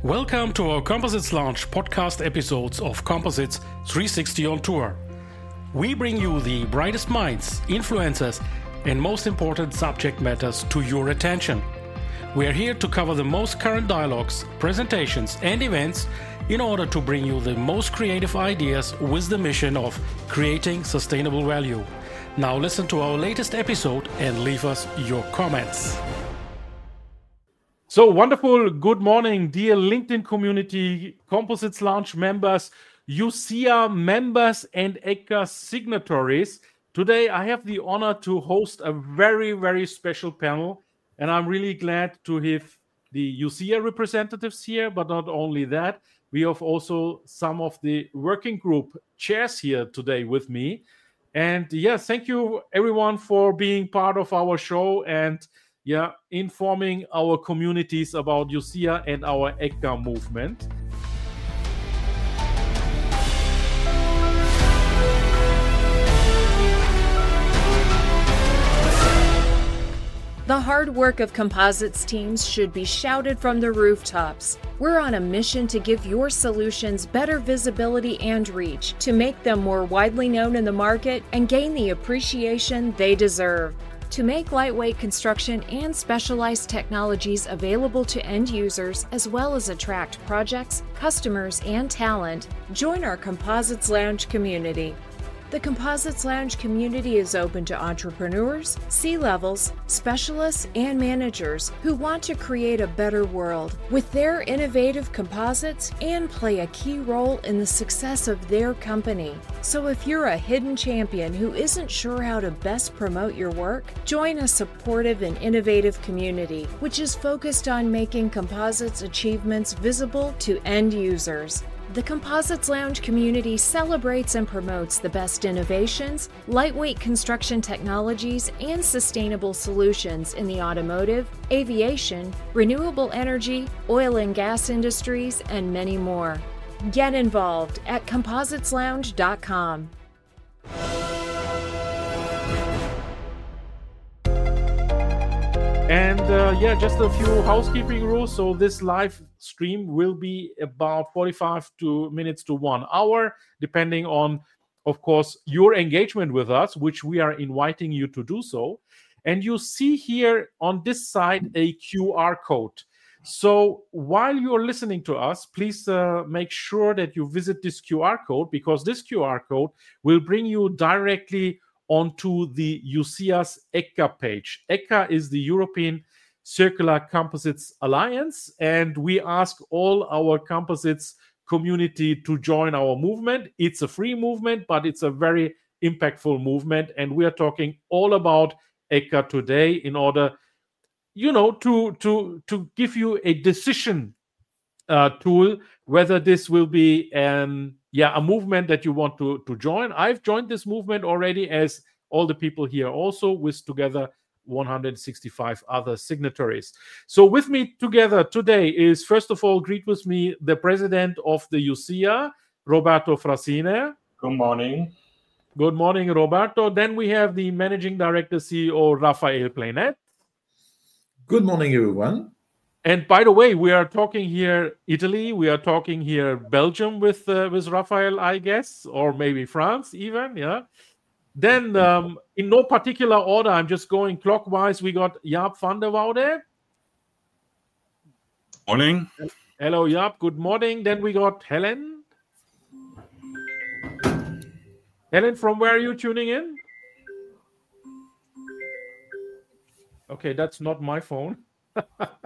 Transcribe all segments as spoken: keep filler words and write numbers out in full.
Welcome to our Composites Launch podcast episodes of Composites three sixty on Tour. We bring you the brightest minds, influencers, and most important subject matters to your attention. We are here to cover the most current dialogues, presentations, and events in order to bring you the most creative ideas with the mission of creating sustainable value. Now listen to our latest episode and leave us your comments. So wonderful. Good morning, dear LinkedIn community, Composites Launch members, U C A members, and E C A signatories. Today, I have the honor to host a very, very special panel, and I'm really glad to have the U C A representatives here, but not only that, we have also some of the working group chairs here today with me. And yeah, thank you everyone for being part of our show and yeah, informing our communities about U C A and our E C A movement. The hard work of Composites teams should be shouted from the rooftops. We're on a mission to give your solutions better visibility and reach, to make them more widely known in the market and gain the appreciation they deserve. To make lightweight construction and specialized technologies available to end users, as well as attract projects, customers, and talent, join our Composites Lounge community. The Composites Lounge community is open to entrepreneurs, C-levels, specialists, and managers who want to create a better world with their innovative composites and play a key role in the success of their company. So if you're a hidden champion who isn't sure how to best promote your work, join a supportive and innovative community, which is focused on making composites achievements visible to end users. The Composites Lounge community celebrates and promotes the best innovations, lightweight construction technologies, and sustainable solutions in the automotive, aviation, renewable energy, oil and gas industries, and many more. Get involved at composites lounge dot com. And uh, yeah, just a few housekeeping rules. So this live stream will be about forty-five to minutes to one hour, depending on, of course, your engagement with us, which we are inviting you to do so. And you see here on this side a Q R code. So while you're listening to us, please uh, make sure that you visit this Q R code, because this Q R code will bring you directly onto the U C A's E C A page. E C A is the European Circular Composites Alliance, and we ask all our composites community to join our movement. It's a free movement, but it's a very impactful movement, and we are talking all about E C A today in order, you know, to to to give you a decision uh, tool whether this will be an yeah a movement that you want to to join. I've joined this movement already, as all the people here also, with together one hundred sixty-five other signatories. So with me together today is, first of all, greet with me the president of the U C A, Roberto Frassine. Good morning. Good morning, Roberto. Then we have the managing director, C E O, Raphael Pleinet. Good morning, everyone. And by the way, we are talking here Italy, we are talking here Belgium with uh, with Raphael, I guess, or maybe France even, yeah. Then, um, in no particular order, I'm just going clockwise. We got Jaap van der Woude. Morning. Hello, Jaap. Good morning. Then we got Helen. Helen, from where are you tuning in? Okay, that's not my phone. uh,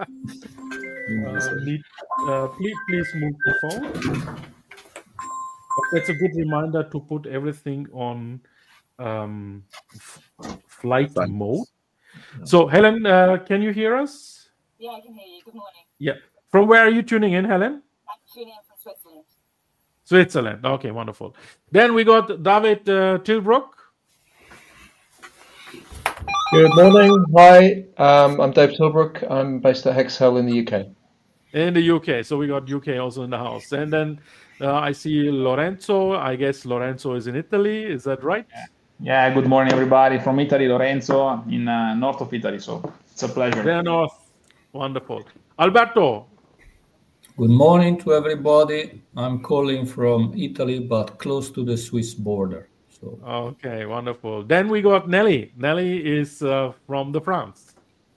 need, uh, please, please move the phone. It's a good reminder to put everything on um, f- flight Thanks. mode. Yeah. So, Helen, uh, can you hear us? Yeah, I can hear you. Good morning. Yeah. From where are you tuning in, Helen? I'm tuning in from Switzerland. Switzerland. Okay, wonderful. Then we got David uh, Tilbrook. Good morning. Hi, um, I'm Dave Tilbrook. I'm based at Hexhel in the U K. In the U K. So we got U K also in the house. And then uh, I see Lorenzo. I guess Lorenzo is in Italy. Is that right? Yeah. Yeah, good morning, everybody. From Italy, Lorenzo, in uh, north of Italy. So it's a pleasure. There north. Wonderful. Alberto. Good morning to everybody. I'm calling from Italy, but close to the Swiss border. So Okay, wonderful. Then we got Nelly. Nelly is uh, from the France.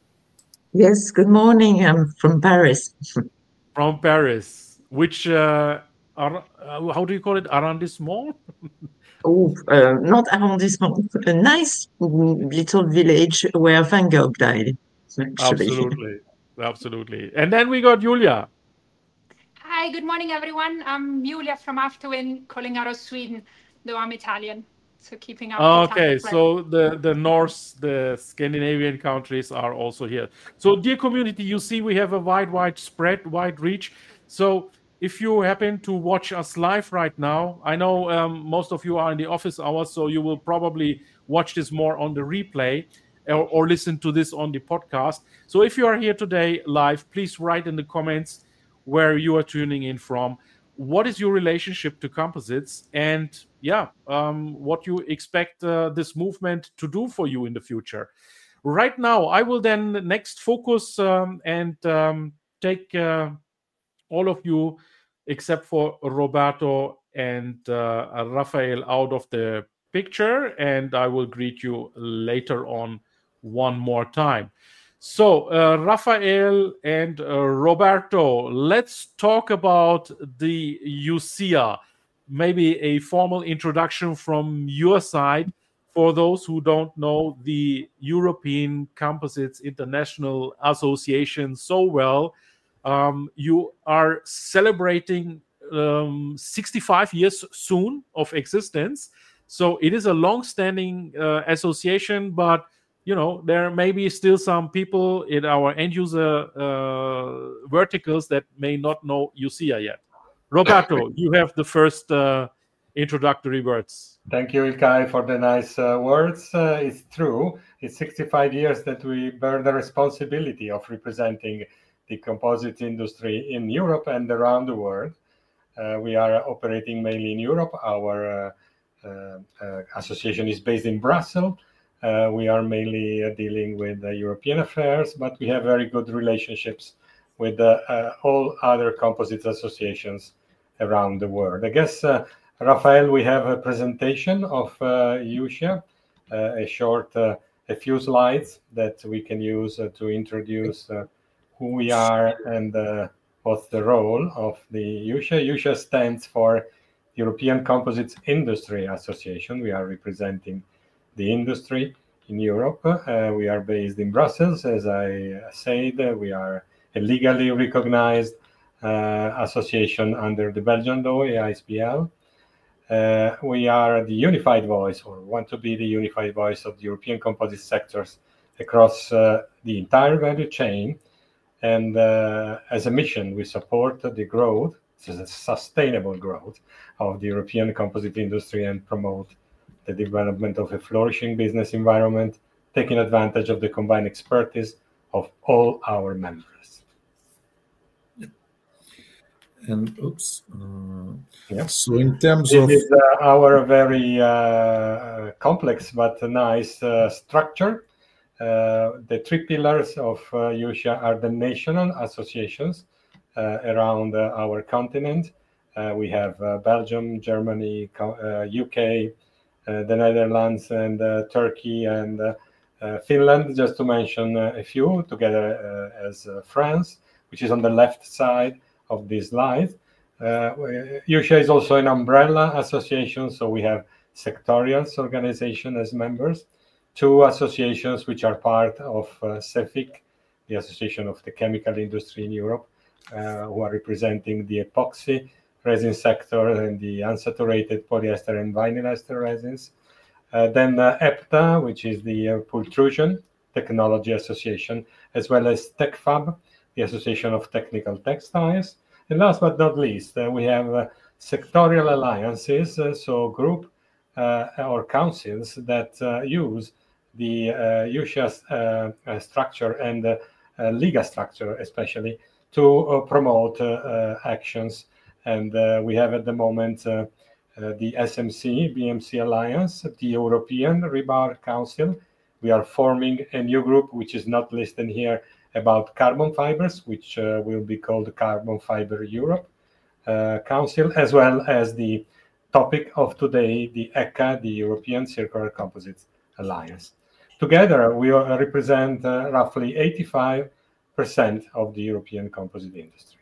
Yes, good morning. I'm from Paris. From Paris. Which, uh, ar- uh, how do you call it? Arrondissement? Oh, uh, not arrondissement, a nice mm, little village where Van Gogh died, actually. Absolutely. Absolutely. And then we got Julia. Hi, good morning, everyone. I'm Julia from Aftwin, calling out of Sweden, though I'm Italian. So keeping up. Okay, so the, the North, the Scandinavian countries are also here. So dear community, you see we have a wide, wide spread, wide reach. So if you happen to watch us live right now, I know um, most of you are in the office hours, so you will probably watch this more on the replay or, or listen to this on the podcast. So if you are here today live, please write in the comments where you are tuning in from. What is your relationship to composites, and yeah, um, what you expect uh, this movement to do for you in the future? Right now, I will then next focus um, and um, take uh, all of you, except for Roberto and uh, Rafael, out of the picture, and I will greet you later on one more time. So, uh, Rafael and uh, Roberto, let's talk about the U C A. Maybe a formal introduction from your side for those who don't know the European Composites International Association so well. Um, you are celebrating um, sixty-five years soon of existence. So it is a long-standing uh, association, but you know, there may be still some people in our end user uh, verticals that may not know U C A yet. Roberto, you have the first uh, introductory words. Thank you, Ilkay, for the nice uh, words. Uh, it's true. It's sixty-five years that we bear the responsibility of representing the composite industry in Europe and around the world. Uh, we are operating mainly in Europe. Our uh, uh, uh, association is based in Brussels. Uh, we are mainly uh, dealing with uh, European affairs, but we have very good relationships with uh, uh, all other composites associations around the world. I guess, uh, Rafael, we have a presentation of uh, U C A, uh, a short, uh, a few slides that we can use uh, to introduce uh, who we are and uh, what's the role of the U C A. U C A stands for European Composites Industry Association. We are representing the industry in Europe. Uh, we are based in Brussels, as I said. Uh, we are a legally recognized uh, association under the Belgian law, A I S B L. Uh, we are the unified voice, or want to be the unified voice of the European composite sectors across uh, the entire value chain. And uh, as a mission, we support the growth, the sustainable growth of the European composite industry and promote the development of a flourishing business environment, taking advantage of the combined expertise of all our members. And oops. Uh, yeah. So in terms this of is uh, our very uh, complex but nice uh, structure. Uh, the three pillars of uh, U C A are the national associations uh, around uh, our continent. Uh, we have uh, Belgium, Germany, uh, U K, Uh, the Netherlands, and uh, Turkey, and uh, uh, Finland, just to mention uh, a few, together uh, as uh, France, which is on the left side of this slide. Uh, U C A is also an umbrella association, so we have sectorial organizations as members, two associations which are part of uh, CEFIC, the Association of the Chemical Industry in Europe, uh, who are representing the epoxy resin sector and the unsaturated polyester and vinyl ester resins. Uh, then uh, EPTA, which is the uh, Pultrusion Technology Association, as well as TechFab, the Association of Technical Textiles. And last but not least, uh, we have uh, sectorial alliances, uh, so group uh, or councils that uh, use the uh, U C A uh, uh, structure and uh, uh, Liga structure especially to uh, promote uh, uh, actions. And uh, we have at the moment uh, uh, the S M C, B M C Alliance, the European Rebar Council. We are forming a new group, which is not listed here about carbon fibers, which uh, will be called the Carbon Fiber Europe uh, Council, as well as the topic of today, the ECCA, the European Circular Composites Alliance. Together, we represent uh, roughly eighty-five percent of the European composite industry.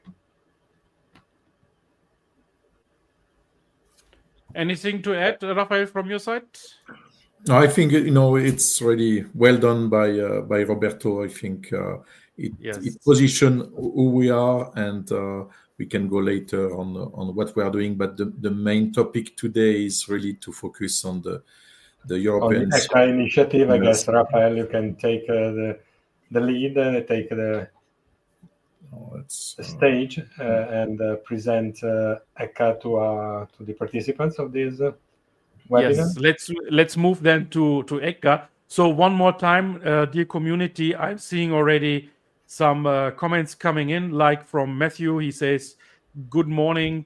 Anything to add, Raphael, from your side? I think, you know, it's really well done by uh, by Roberto. I think uh, it, Yes. it position who we are, and uh, we can go later on on what we are doing. But the, the main topic today is really to focus on the the On European the ECCA initiative, I Yes. guess, Raphael, you can take uh, the the lead, uh, take the, Oh, it's, the uh, stage, uh, and uh, present uh, ECCA to uh, to the participants of this uh, webinar. Yes, let's let's move then to to ECCA. So one more time, uh, dear community, I'm seeing already some uh, comments coming in, like from Matthew. He says, "Good morning,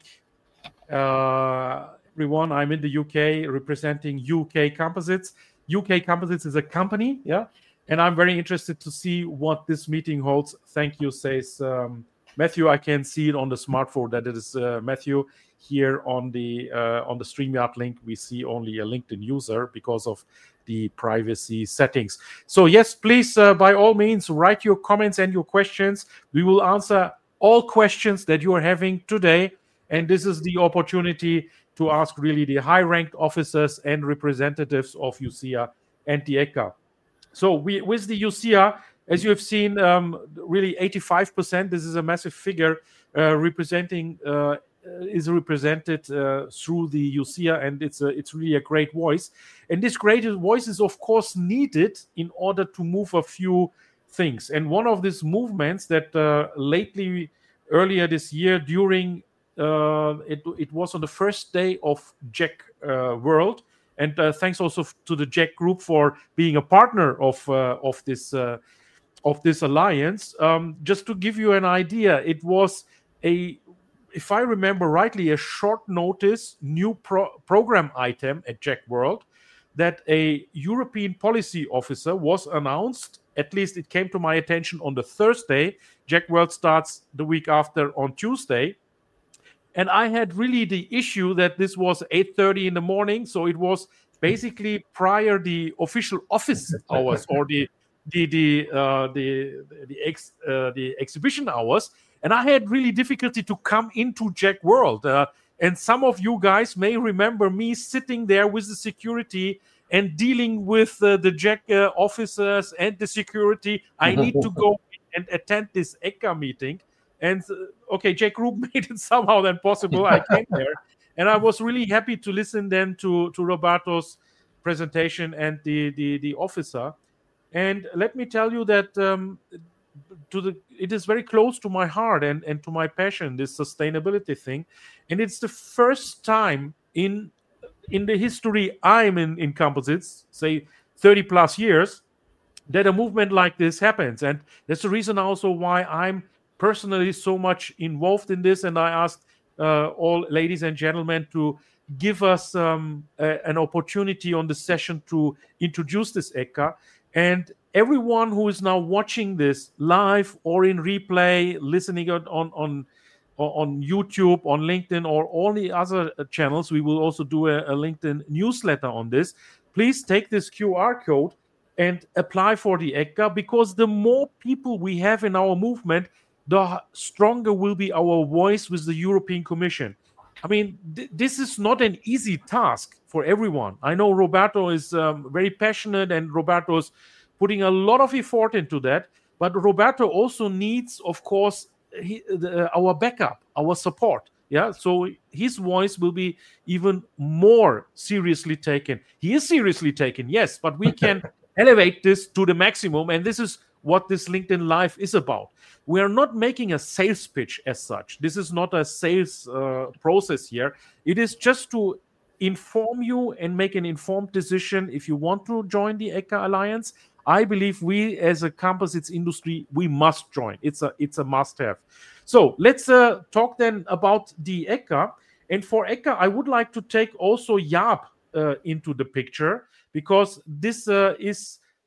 uh, everyone. I'm in the U K representing U K Composites. U K Composites is a company, yeah, and I'm very interested to see what this meeting holds. Thank you," says um, Matthew. I can see it on the smartphone that it is uh, Matthew. Here on the uh, on the StreamYard link, we see only a LinkedIn user because of the privacy settings. So yes, please, uh, by all means, write your comments and your questions. We will answer all questions that you are having today, and this is the opportunity to ask really the high-ranked officers and representatives of U C A and the ECCA. So we, with the U C A, as you have seen, um, really eighty-five percent, this is a massive figure, uh, representing uh, is represented uh, through the U C A, and it's a, it's really a great voice. And this great voice is, of course, needed in order to move a few things. And one of these movements that uh, lately, earlier this year, during uh, it, it was on the first day of J E C uh, World. And uh, thanks also to the J E C Group for being a partner of uh, of this uh, of this alliance. Um, just to give you an idea, it was a, if I remember rightly, a short notice new pro- program item at J E C World that a European policy officer was announced. At least it came to my attention on the Thursday. J E C World starts the week after on Tuesday. And I had really the issue that this was eight thirty in the morning. So it was basically prior the official office hours or the the the uh, the the, ex, uh, the exhibition hours. And I had really difficulty to come into J E C World. Uh, and some of you guys may remember me sitting there with the security and dealing with uh, the J E C uh, officers and the security. I need to go and attend this ECCA meeting. And uh, okay, J E C Group made it somehow then possible. I came there, and I was really happy to listen then to, to Roberto's presentation and the, the, the officer. And let me tell you that um, to the it is very close to my heart and, and to my passion, this sustainability thing. And it's the first time in in the history I'm in, in composites, say thirty plus years, that a movement like this happens. And that's the reason also why I'm personally so much involved in this. And I asked uh, all ladies and gentlemen to give us um, a, an opportunity on the session to introduce this ECCA. And everyone who is now watching this live or in replay, listening on on on YouTube, on LinkedIn, or all the other channels, we will also do a, a LinkedIn newsletter on this. Please take this Q R code and apply for the ECCA, because the more people we have in our movement, the stronger will be our voice with the European Commission. I mean, th- this is not an easy task for everyone. I know Roberto is um, very passionate, and Roberto's putting a lot of effort into that. But Roberto also needs, of course, he, the, our backup, our support. Yeah, so his voice will be even more seriously taken. He is seriously taken, yes, but we can elevate this to the maximum, and this is what this LinkedIn Live is about. We are not making a sales pitch as such. This is not a sales uh, process here. It is just to inform you and make an informed decision if you want to join the ECCA Alliance. I believe we, as a composites industry, we must join. It's a it's a must-have. So let's uh, talk then about the ECCA. And for ECCA, I would like to take also Jaap uh, into the picture, because this uh, is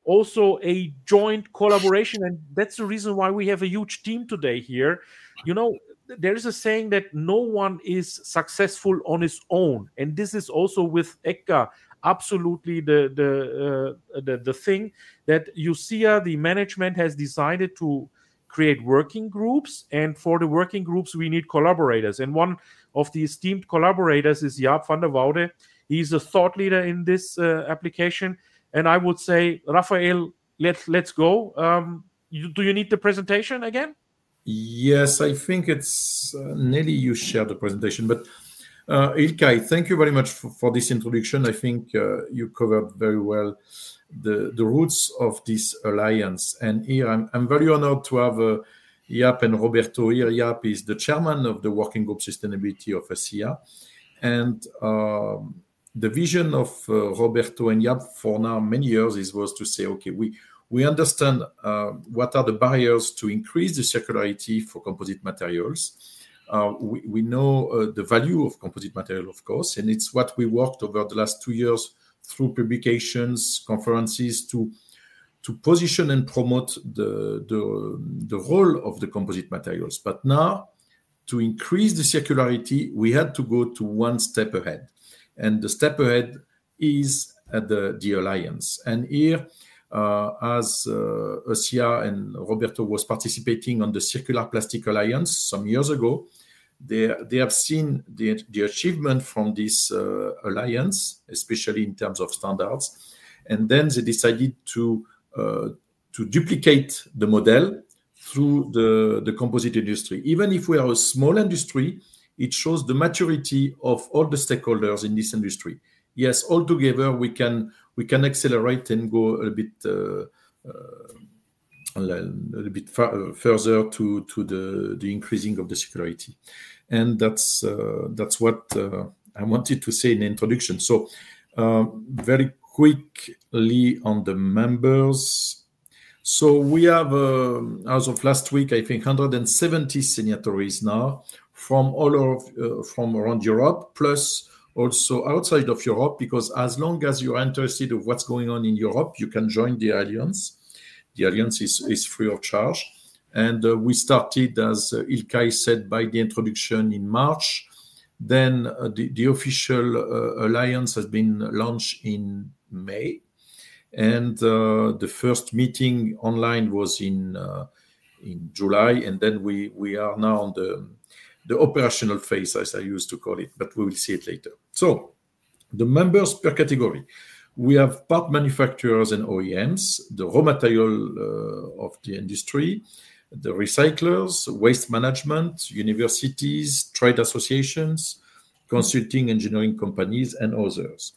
also a joint collaboration. And that's the reason why we have a huge team today here. You know, there is a saying that no one is successful on his own. And this is also with ECCA absolutely the the uh, the, the thing that U C A, the management, has decided to create working groups, and for the working groups we need collaborators, and one of the esteemed collaborators is Jaap van der Woude. He's a thought leader in this uh, application, and I would say, Raphael, let's let's go. Um, you, do you need the presentation again? Yes, I think it's uh, Nelly, you share the presentation, but uh, Ilkay, thank you very much for, for this introduction. I think uh, you covered very well the, the roots of this alliance. And here I'm, I'm very honored to have uh, Jaap and Roberto here. Jaap is the chairman of the Working Group Sustainability of A C A. And um, the vision of uh, Roberto and Jaap for now many years is was to say, okay, we We understand uh, what are the barriers to increase the circularity for composite materials. Uh, we, we know uh, the value of composite material, of course, and it's what we worked over the last two years through publications, conferences to, to position and promote the, the, the role of the composite materials. But now, to increase the circularity, we had to go to one step ahead. And the step ahead is at the, the alliance. And here, Uh, as uh, A C A and Roberto was participating on the Circular Plastic Alliance some years ago, they, they have seen the, the achievement from this uh, alliance, especially in terms of standards. And then they decided to, uh, to duplicate the model through the, the composite industry. Even if we are a small industry, it shows the maturity of all the stakeholders in this industry. Yes, all together we can we can accelerate and go a bit uh, uh, a little bit far, further to to the the increasing of the circularity, and that's uh, that's what uh, I wanted to say in the introduction. So uh, very quickly on the members. So we have uh, as of last week, I think one hundred seventy signatories now from all of uh, from around Europe, plus also outside of Europe, because as long as you're interested in what's going on in Europe, you can join the Alliance. The Alliance is, is free of charge. And uh, we started, as uh, Ilkay said, by the introduction in March. Then uh, the, the official uh, Alliance has been launched in May. And uh, the first meeting online was in uh, in July. And then we, we are now on the the operational phase, as I used to call it, but we will see it later. So the members per category. We have part manufacturers and O E Ms, the raw material uh, of the industry, the recyclers, waste management, universities, trade associations, consulting engineering companies, and others.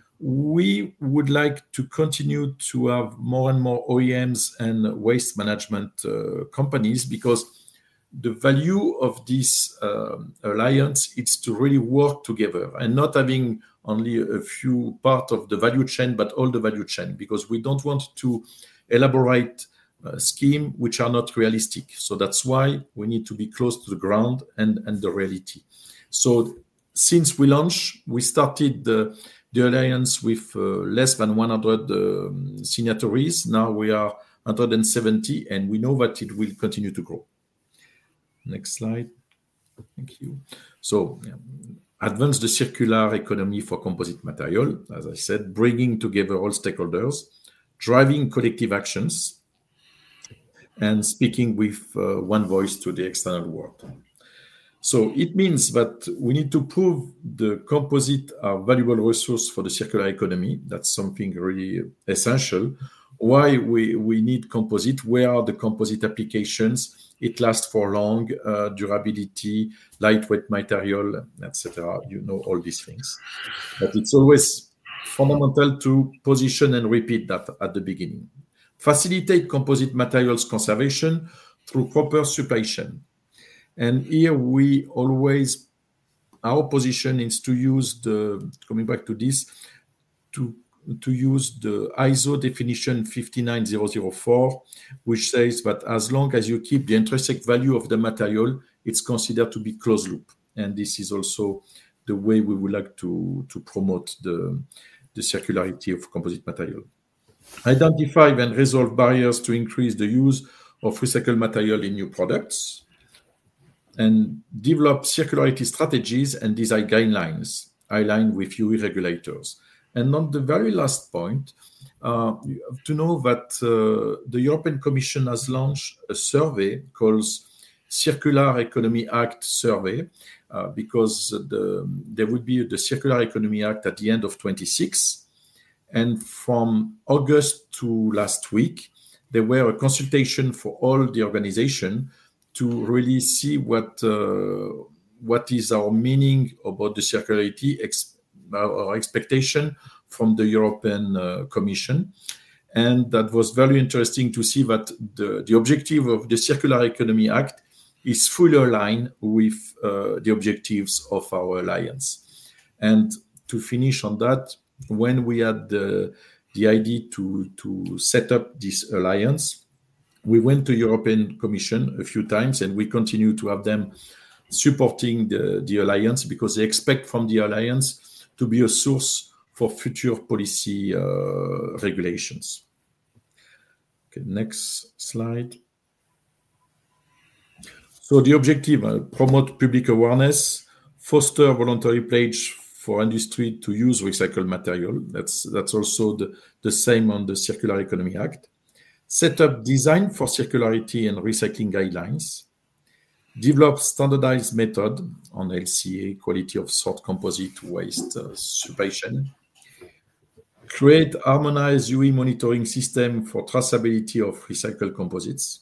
We would like to continue to have more and more O E Ms and waste management uh, companies, because the value of this uh, alliance is to really work together and not having only a few parts of the value chain, but all the value chain, because we don't want to elaborate a scheme which are not realistic. So that's why we need to be close to the ground and, and the reality. So since we launched, we started the, the alliance with uh, less than one hundred um, signatories. Now we are one hundred seventy, and we know that it will continue to grow. Next slide. Thank you. So, yeah, advance the circular economy for composite material, as I said, bringing together all stakeholders, driving collective actions, and speaking with uh, one voice to the external world. So it means that we need to prove the composite are valuable resource for the circular economy. That's something really essential. Why we, we need composite, where are the composite applications? It lasts for long, uh, durability, lightweight material, et cetera. You know all these things. But it's always fundamental to position and repeat that at the beginning. Facilitate composite materials conservation through proper supply chain. And here we always, our position is to use the, coming back to this, to to use the I S O definition five nine zero zero four, which says that as long as you keep the intrinsic value of the material, it's considered to be closed loop. And this is also the way we would like to, to promote the, the circularity of composite material. identify and resolve barriers to increase the use of recycled material in new products, and develop circularity strategies and design guidelines aligned with E U regulators. And on the very last point, uh, you have to know that uh, the European Commission has launched a survey called Circular Economy Act survey, uh, because the, there will be the Circular Economy Act at the end of twenty-six. And from August to last week, there were a consultation for all the organization to really see what uh, what is our meaning about the circularity, ex- our expectation from the European uh, Commission. And that was very interesting to see that the, the objective of the Circular Economy Act is fully aligned with uh, the objectives of our alliance. And to finish on that, when we had the, the idea to, to set up this alliance, we went to European Commission a few times, and we continue to have them supporting the, the alliance, because they expect from the alliance to be a source for future policy uh, regulations. Okay, next slide. So the objective, uh, promote public awareness, foster voluntary pledge for industry to use recycled material. That's, that's also the, the same on the Circular Economy Act. Set up design for circularity and recycling guidelines. Develop standardized method on L C A, quality of sort composite waste uh, supply chain. Create harmonized U E monitoring system for traceability of recycled composites.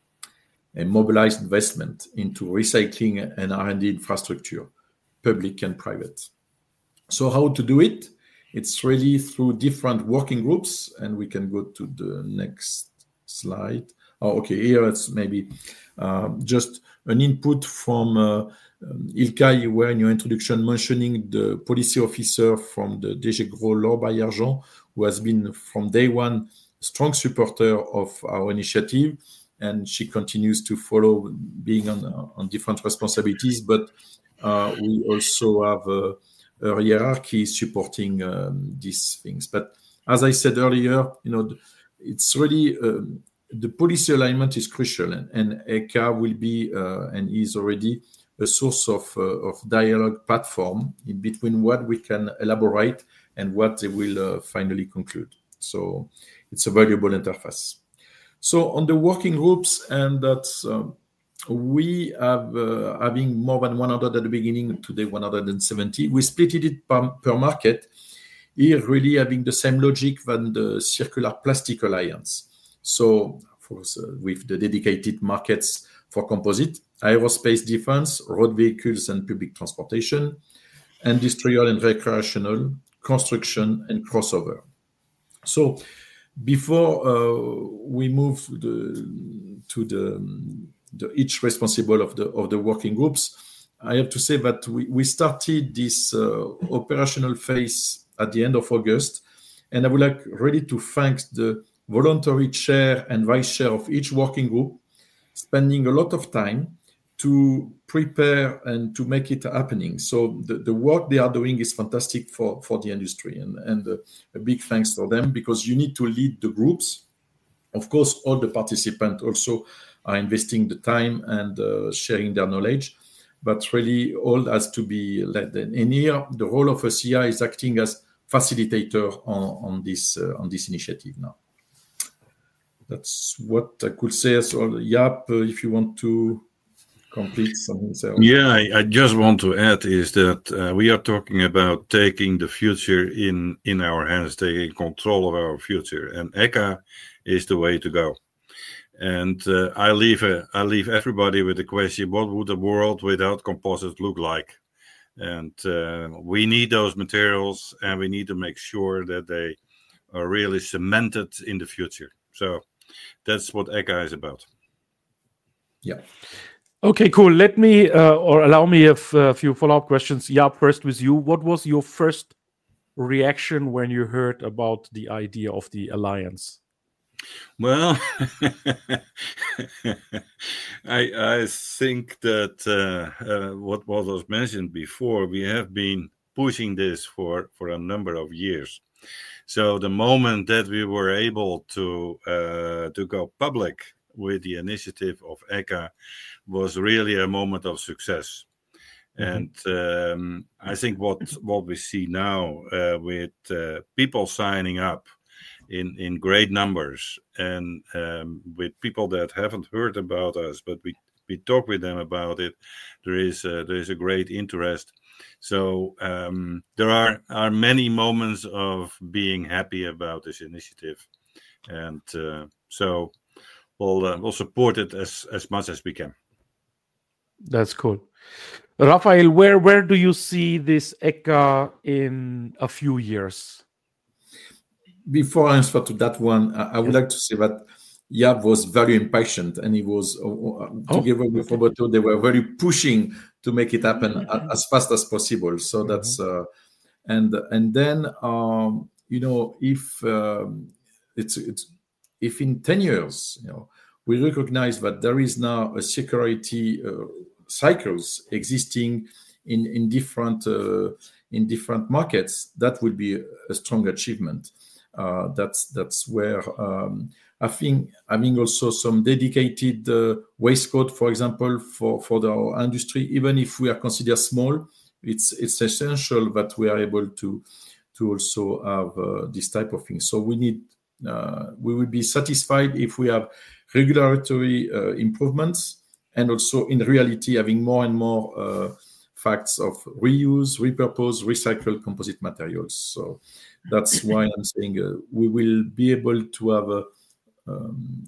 And mobilize investment into recycling and R and D infrastructure, public and private. So how to do it? It's really through different working groups, and we can go to the next slide. Oh, okay, here it's maybe uh, just an input from uh, um, Ilkay, you were in your introduction mentioning the policy officer from the D G Gros, Laure Baillargeon, who has been from day one a strong supporter of our initiative, and she continues to follow being on, on different responsibilities, but uh, we also have a, a hierarchy supporting um, these things. But as I said earlier, you know, it's really um, the policy alignment is crucial, and, and ECHA will be uh, and is already a source of, uh, of dialogue platform in between what we can elaborate and what they will uh, finally conclude. So it's a valuable interface. So on the working groups, and that's um, we have uh, having more than one hundred at the beginning, today one hundred seventy. We split it per, per market. Here, really having the same logic than the Circular Plastic Alliance. So, for, uh, with the dedicated markets for composite, aerospace defense, road vehicles and public transportation, industrial and recreational, construction, and crossover. So, before uh, we move to the, to the, the each responsible of the of the working groups, I have to say that we, we started this uh, operational phase at the end of August, and I would like really to thank the voluntary chair and vice chair of each working group, spending a lot of time to prepare and to make it happening. So the, the work they are doing is fantastic for, for the industry, and, and a, a big thanks for them, because you need to lead the groups. Of course, all the participants also are investing the time and uh, sharing their knowledge, but really all has to be led. And here, the role of a C I is acting as facilitator on, on this uh, on this initiative now. That's what I could say. So, Jaap, uh, if you want to complete something else. Yeah, I, I just want to add is that uh, we are talking about taking the future in, in our hands, taking control of our future, and ECHA is the way to go. And uh, I leave uh, I leave everybody with the question: what would a world without composites look like? And uh, we need those materials, and we need to make sure that they are really cemented in the future. So that's what ECHA is about. Yeah. Okay, cool. Let me, uh, or allow me a, f- a few follow-up questions. Yeah, first with you. What was your first reaction when you heard about the idea of the alliance? Well, I I think that uh, uh, what, what was mentioned before, we have been pushing this for, for a number of years. So the moment that we were able to uh, to go public with the initiative of ECHA was really a moment of success. Mm-hmm. And um, I think what what we see now uh, with uh, people signing up in, in great numbers, and um, with people that haven't heard about us, but we, we talk with them about it, there is a, there is a great interest. So um, there are, are many moments of being happy about this initiative, and uh, so we'll uh, we'll support it as, as much as we can. That's cool. Raphael, where where do you see this ECHA in a few years? Before I answer to that one, I, I would like to say that Jaap was very impatient, and he was uh, oh, together with Roberto. They were very pushing to make it happen mm-hmm. as fast as possible. So mm-hmm. that's uh, and and then um, you know if um, it's it's if in ten years you know we recognize that there is now a security uh, cycles existing in in different uh, in different markets, that will be a strong achievement. Uh, that's that's where. Um, I think having also some dedicated uh, waste code, for example, for, for the our industry, even if we are considered small, it's it's essential that we are able to to also have uh, this type of thing. So we need uh, we will be satisfied if we have regulatory uh, improvements, and also in reality having more and more uh, facts of reuse, repurpose, recycled composite materials. So that's why I'm saying uh, we will be able to have a Um,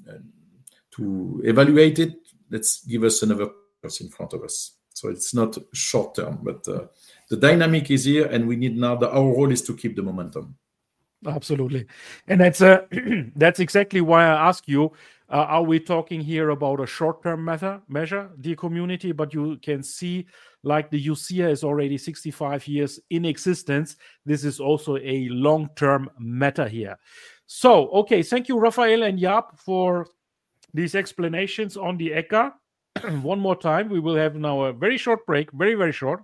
to evaluate it. Let's give us another person in front of us. So it's not short term, but uh, the dynamic is here, and we need now. The, our role is to keep the momentum. Absolutely, and that's uh, that's exactly why I ask you: uh, are we talking here about a short-term measure, measure, dear community? But you can see, like the U C I A is already sixty-five years in existence. This is also a long-term matter here. So, okay, thank you, Raphael and Jaap, for these explanations on the ECHA. One more time, we will have now a very short break, very, very short.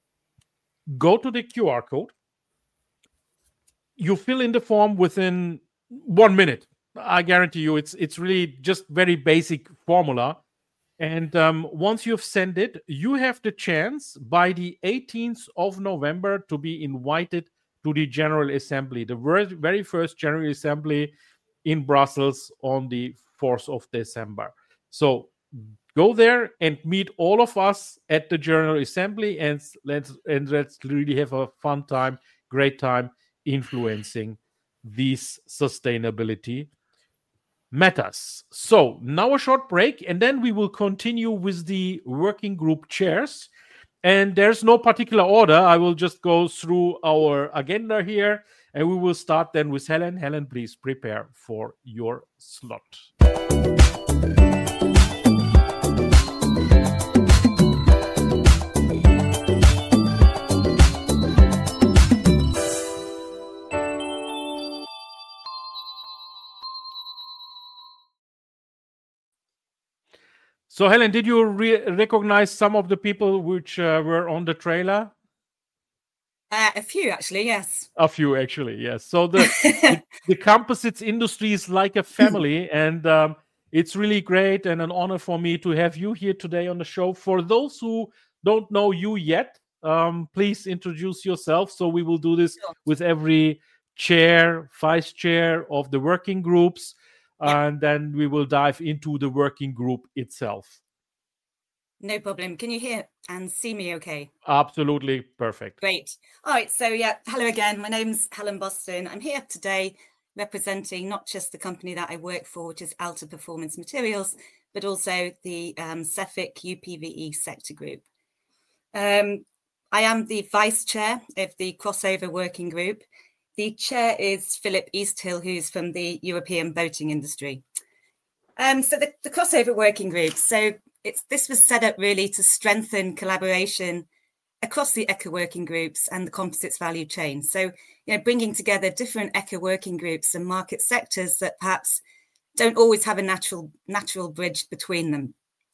Go to the Q R code. You fill in the form within one minute. I guarantee you, it's it's really just very basic formula. And um, once you've sent it, you have the chance by the eighteenth of November to be invited to the General Assembly, the very first General Assembly in Brussels on the fourth of December. So go there and meet all of us at the General Assembly, and let's and let's really have a fun time, great time influencing these sustainability matters. So now a short break, and then we will continue with the working group chairs. And there's no particular order. I will just go through our agenda here, and we will start then with Helen. Helen, please prepare for your slot. So, Helen, did you re- recognize some of the people which uh, were on the trailer? Uh, a few, actually, yes. A few, actually, yes. So the the, the composites industry is like a family, and um, it's really great and an honor for me to have you here today on the show. For those who don't know you yet, um, please introduce yourself. So we will do this sure. with every chair, vice chair of the working groups. Yeah. And then we will dive into the working group itself. No problem. Can you hear and see me okay? Absolutely perfect. Great. All right. So, yeah, hello again. My name's Helen Boston. I'm here today representing not just the company that I work for, which is Alta Performance Materials, but also the um, Cefic U P V E sector group. Um, I am the vice chair of the crossover working group. The chair is Philip Easthill, who's from the European boating industry. Um, so the, the crossover working group. So it's this was set up really to strengthen collaboration across the ECHA working groups and the composites value chain. So, you know, bringing together different ECHA working groups and market sectors that perhaps don't always have a natural natural bridge between them.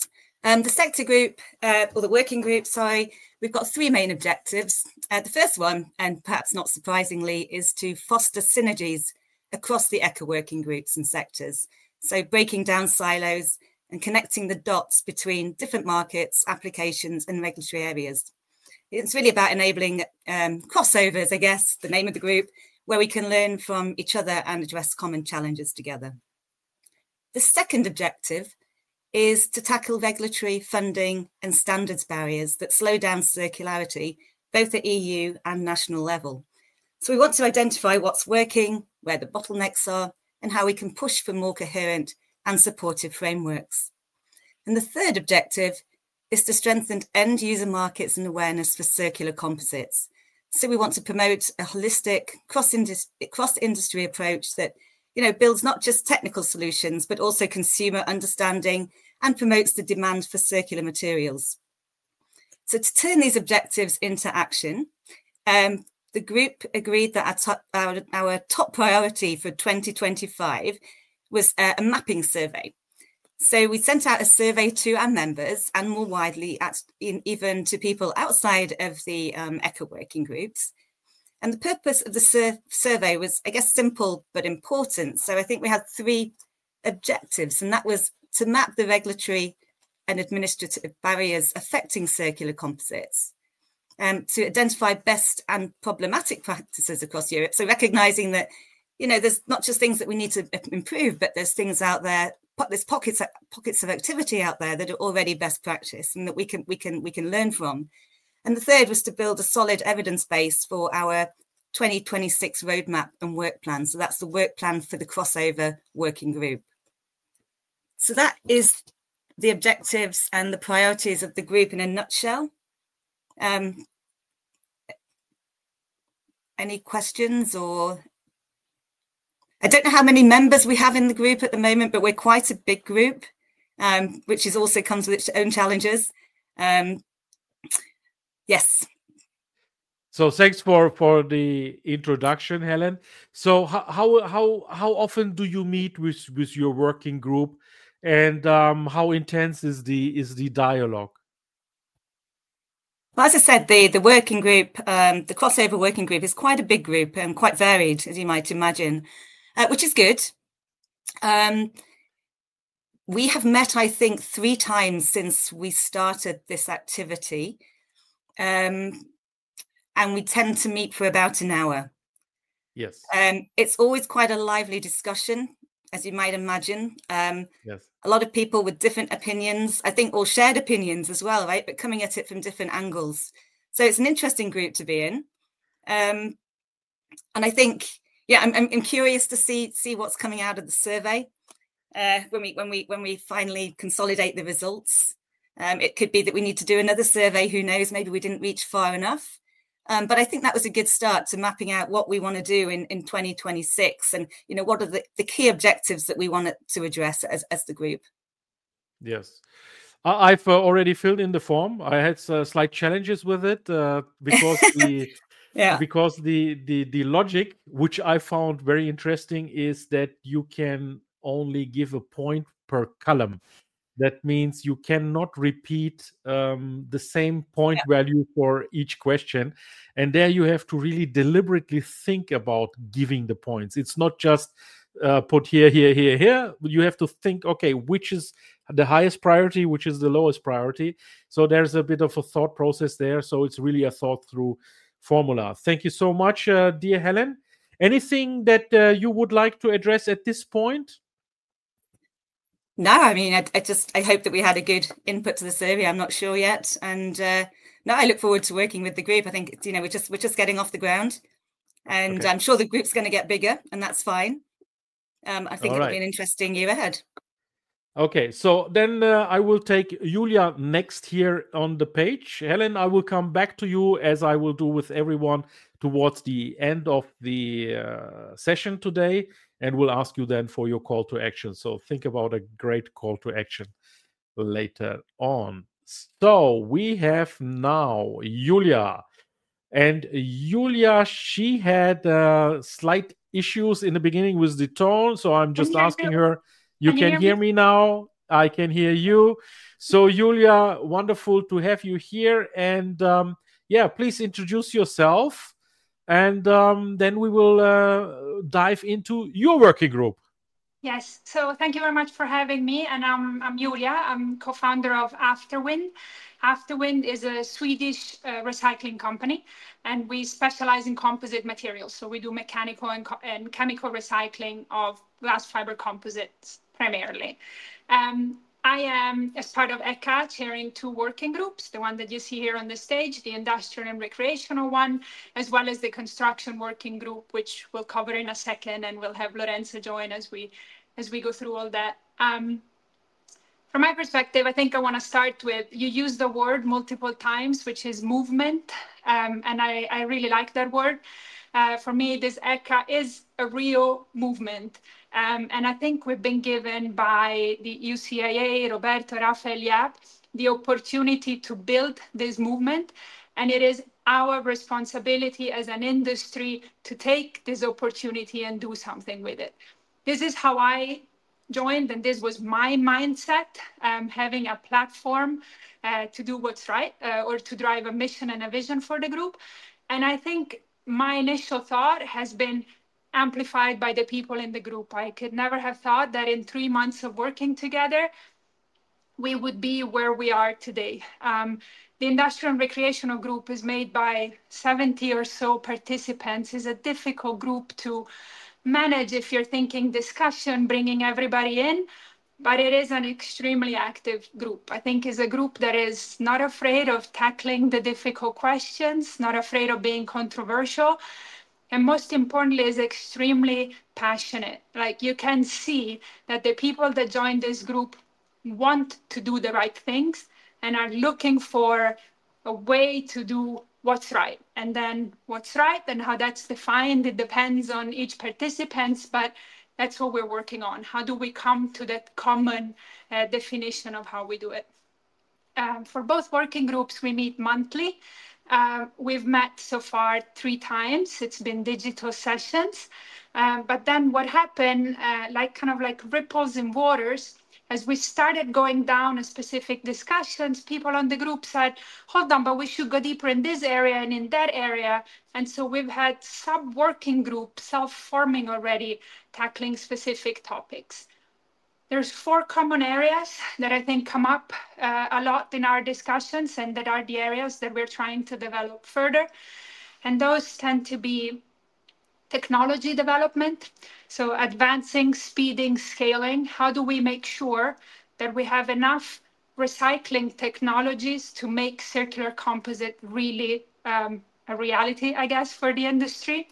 Um, the sector group, uh, or the working group, sorry, we've got three main objectives. Uh, the first one, and perhaps not surprisingly, is to foster synergies across the ECHA working groups and sectors. So breaking down silos and connecting the dots between different markets, applications, and regulatory areas. It's really about enabling um, crossovers, I guess, the name of the group, where we can learn from each other and address common challenges together. The second objective is to tackle regulatory, funding, and standards barriers that slow down circularity, both at E U and national level. So we want to identify what's working, where the bottlenecks are, and how we can push for more coherent and supportive frameworks. And the third objective is to strengthen end user markets and awareness for circular composites. So we want to promote a holistic cross-industry, cross-industry approach that, you know, builds not just technical solutions, but also consumer understanding and promotes the demand for circular materials. So to turn these objectives into action, um, the group agreed that our top, our, our top priority for twenty twenty-five was uh, a mapping survey. So we sent out a survey to our members and more widely at, in, even to people outside of the um, ECHA working groups. And the purpose of the sur survey was, I guess, simple but important. So I think we had three objectives, and that was to map the regulatory and administrative barriers affecting circular composites, um, to identify best and problematic practices across Europe. So recognizing that, you know, there's not just things that we need to improve, but there's things out there, there's pockets pockets of activity out there that are already best practice and that we can we can we can learn from. And the third was to build a solid evidence base for our twenty twenty-six roadmap and work plan. So that's the work plan for the crossover working group. So that is the objectives and the priorities of the group in a nutshell. Um, any questions? Or I don't know how many members we have in the group at the moment, but we're quite a big group, um, which is also comes with its own challenges. Um, yes. So thanks for for the introduction, Helen. So how how how how often do you meet with with your working group, and um, how intense is the is the dialogue? Well, as I said, the the working group, um, the crossover working group, is quite a big group and quite varied, as you might imagine, uh, which is good. Um, we have met, I think, three times since we started this activity. Um, and we tend to meet for about an hour. Yes. Um, it's always quite a lively discussion, as you might imagine. Um, yes. A lot of people with different opinions, I think, or shared opinions as well, right? But coming at it from different angles. So it's an interesting group to be in. Um, and I think, yeah, I'm, I'm, I'm curious to see see what's coming out of the survey uh, when we when we when we finally consolidate the results. Um, it could be that we need to do another survey. Who knows? Maybe we didn't reach far enough. Um, but I think that was a good start to mapping out what we want to do in, in twenty twenty-six and, you know, what are the, the key objectives that we want to address as, as the group. Yes. I've uh, already filled in the form. I had uh, slight challenges with it uh, because the yeah. because the, the the logic, which I found very interesting, is that you can only give a point per column. That means you cannot repeat um, the same point yeah. value for each question. And there you have to really deliberately think about giving the points. It's not just uh, put here, here, here, here. You have to think, okay, which is the highest priority, which is the lowest priority. So there's a bit of a thought process there. So it's really a thought through formula. Thank you so much, uh, dear Helen. Anything that uh, you would like to address at this point? No, I mean, I, I just, I hope that we had a good input to the survey. I'm not sure yet. And uh, no, I look forward to working with the group. I think, you know, we're just, we're just getting off the ground and okay. I'm sure the group's going to get bigger and that's fine. Um, I think All it'll right. be an interesting year ahead. Okay, so then uh, I will take Julia next here on the page. Helen, I will come back to you as I will do with everyone towards the end of the uh, session today. And we'll ask you then for your call to action. So think about a great call to action later on. So we have now Julia. And Julia, she had uh, slight issues in the beginning with the tone. So I'm just asking her, you can, can hear, hear me? me now? I can hear you. So, Julia, wonderful to have you here. And um, yeah, please introduce yourself. And um, then we will uh, dive into your working group. Yes, so thank you very much for having me. And I'm, I'm Julia. I'm co-founder of Afterwind. Afterwind is a Swedish uh, recycling company, and we specialize in composite materials. So we do mechanical and, and chemical recycling of glass fiber composites primarily. Um, I am, as part of ECHA, chairing two working groups, the one that you see here on the stage, the industrial and recreational one, as well as the construction working group, which we'll cover in a second, and we'll have Lorenzo join as we as we go through all that. Um, from my perspective, I think I want to start with, you use the word multiple times, which is movement, um, and I, I really like that word. Uh, for me, this ECHA is a real movement. Um, and I think we've been given by the U C I A, Roberto, Rafael, Yap, the opportunity to build this movement. And it is our responsibility as an industry to take this opportunity and do something with it. This is how I joined, and this was my mindset, um, having a platform uh, to do what's right, uh, or to drive a mission and a vision for the group. And I think my initial thought has been amplified by the people in the group. I could never have thought that in three months of working together, we would be where we are today. Um, the industrial and recreational group is made by seventy or so participants. It's a difficult group to manage if you're thinking discussion, bringing everybody in, but it is an extremely active group. I think it's a group that is not afraid of tackling the difficult questions, not afraid of being controversial, and most importantly, is extremely passionate. Like, you can see that the people that join this group want to do the right things and are looking for a way to do what's right. And then what's right and how that's defined, it depends on each participant, but that's what we're working on. How do we come to that common uh, definition of how we do it? Um, for both working groups, we meet monthly. Uh, we've met so far three times. It's been digital sessions. Um, but then what happened, uh, like kind of like ripples in waters, as we started going down a specific discussions, people on the group said, hold on, but we should go deeper in this area and in that area. And so we've had sub-working groups self-forming already, tackling specific topics. There's four common areas that I think come up uh, a lot in our discussions, and that are the areas that we're trying to develop further. And those tend to be technology development. So advancing, speeding, scaling. How do we make sure that we have enough recycling technologies to make circular composite really um, a reality, I guess, for the industry?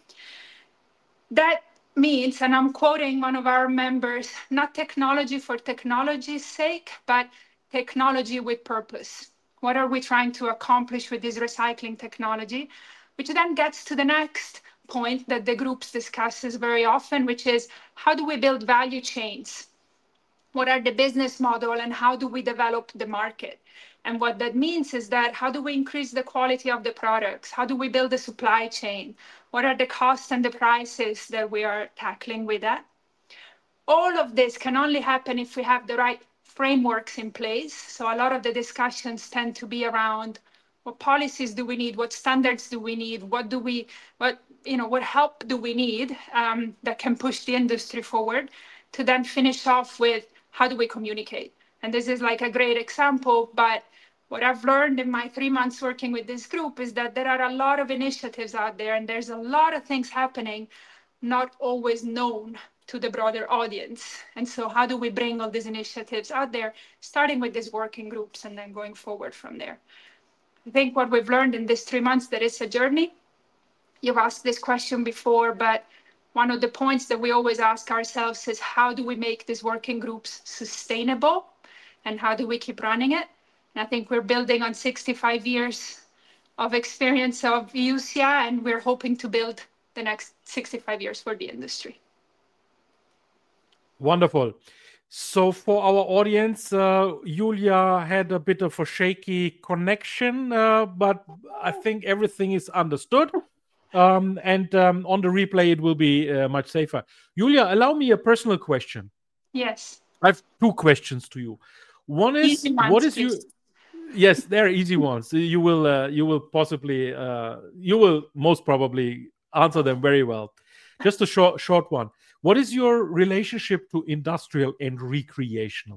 That means, and I'm quoting one of our members, not technology for technology's sake, but technology with purpose. What are we trying to accomplish with this recycling technology? Which then gets to the next point that the groups discusses very often, which is, how do we build value chains? What are the business model and how do we develop the market? And what that means is that, how do we increase the quality of the products? How do we build a supply chain? What are the costs and the prices that we are tackling with that? All of this can only happen if we have the right frameworks in place. So a lot of the discussions tend to be around, what policies do we need? What standards do we need? What do we, what, you know, what help do we need um, that can push the industry forward? To then finish off with, how do we communicate? And this is like a great example, but what I've learned in my three months working with this group is that there are a lot of initiatives out there, and there's a lot of things happening, not always known to the broader audience. And so how do we bring all these initiatives out there, starting with these working groups and then going forward from there? I think what we've learned in these three months, that it's a journey. You've asked this question before, but one of the points that we always ask ourselves is, how do we make these working groups sustainable? And how do we keep running it? And I think we're building on sixty-five years of experience of U C I, and we're hoping to build the next sixty-five years for the industry. Wonderful. So for our audience, uh, Julia had a bit of a shaky connection, uh, but I think everything is understood. Um, and um, on the replay, it will be uh, much safer. Julia, allow me a personal question. Yes. I have two questions to you. One is Easy ones, what is you? please. Yes, they're easy ones. You will uh, you will possibly uh, you will most probably answer them very well. Just a short short one. What is your relationship to industrial and recreational?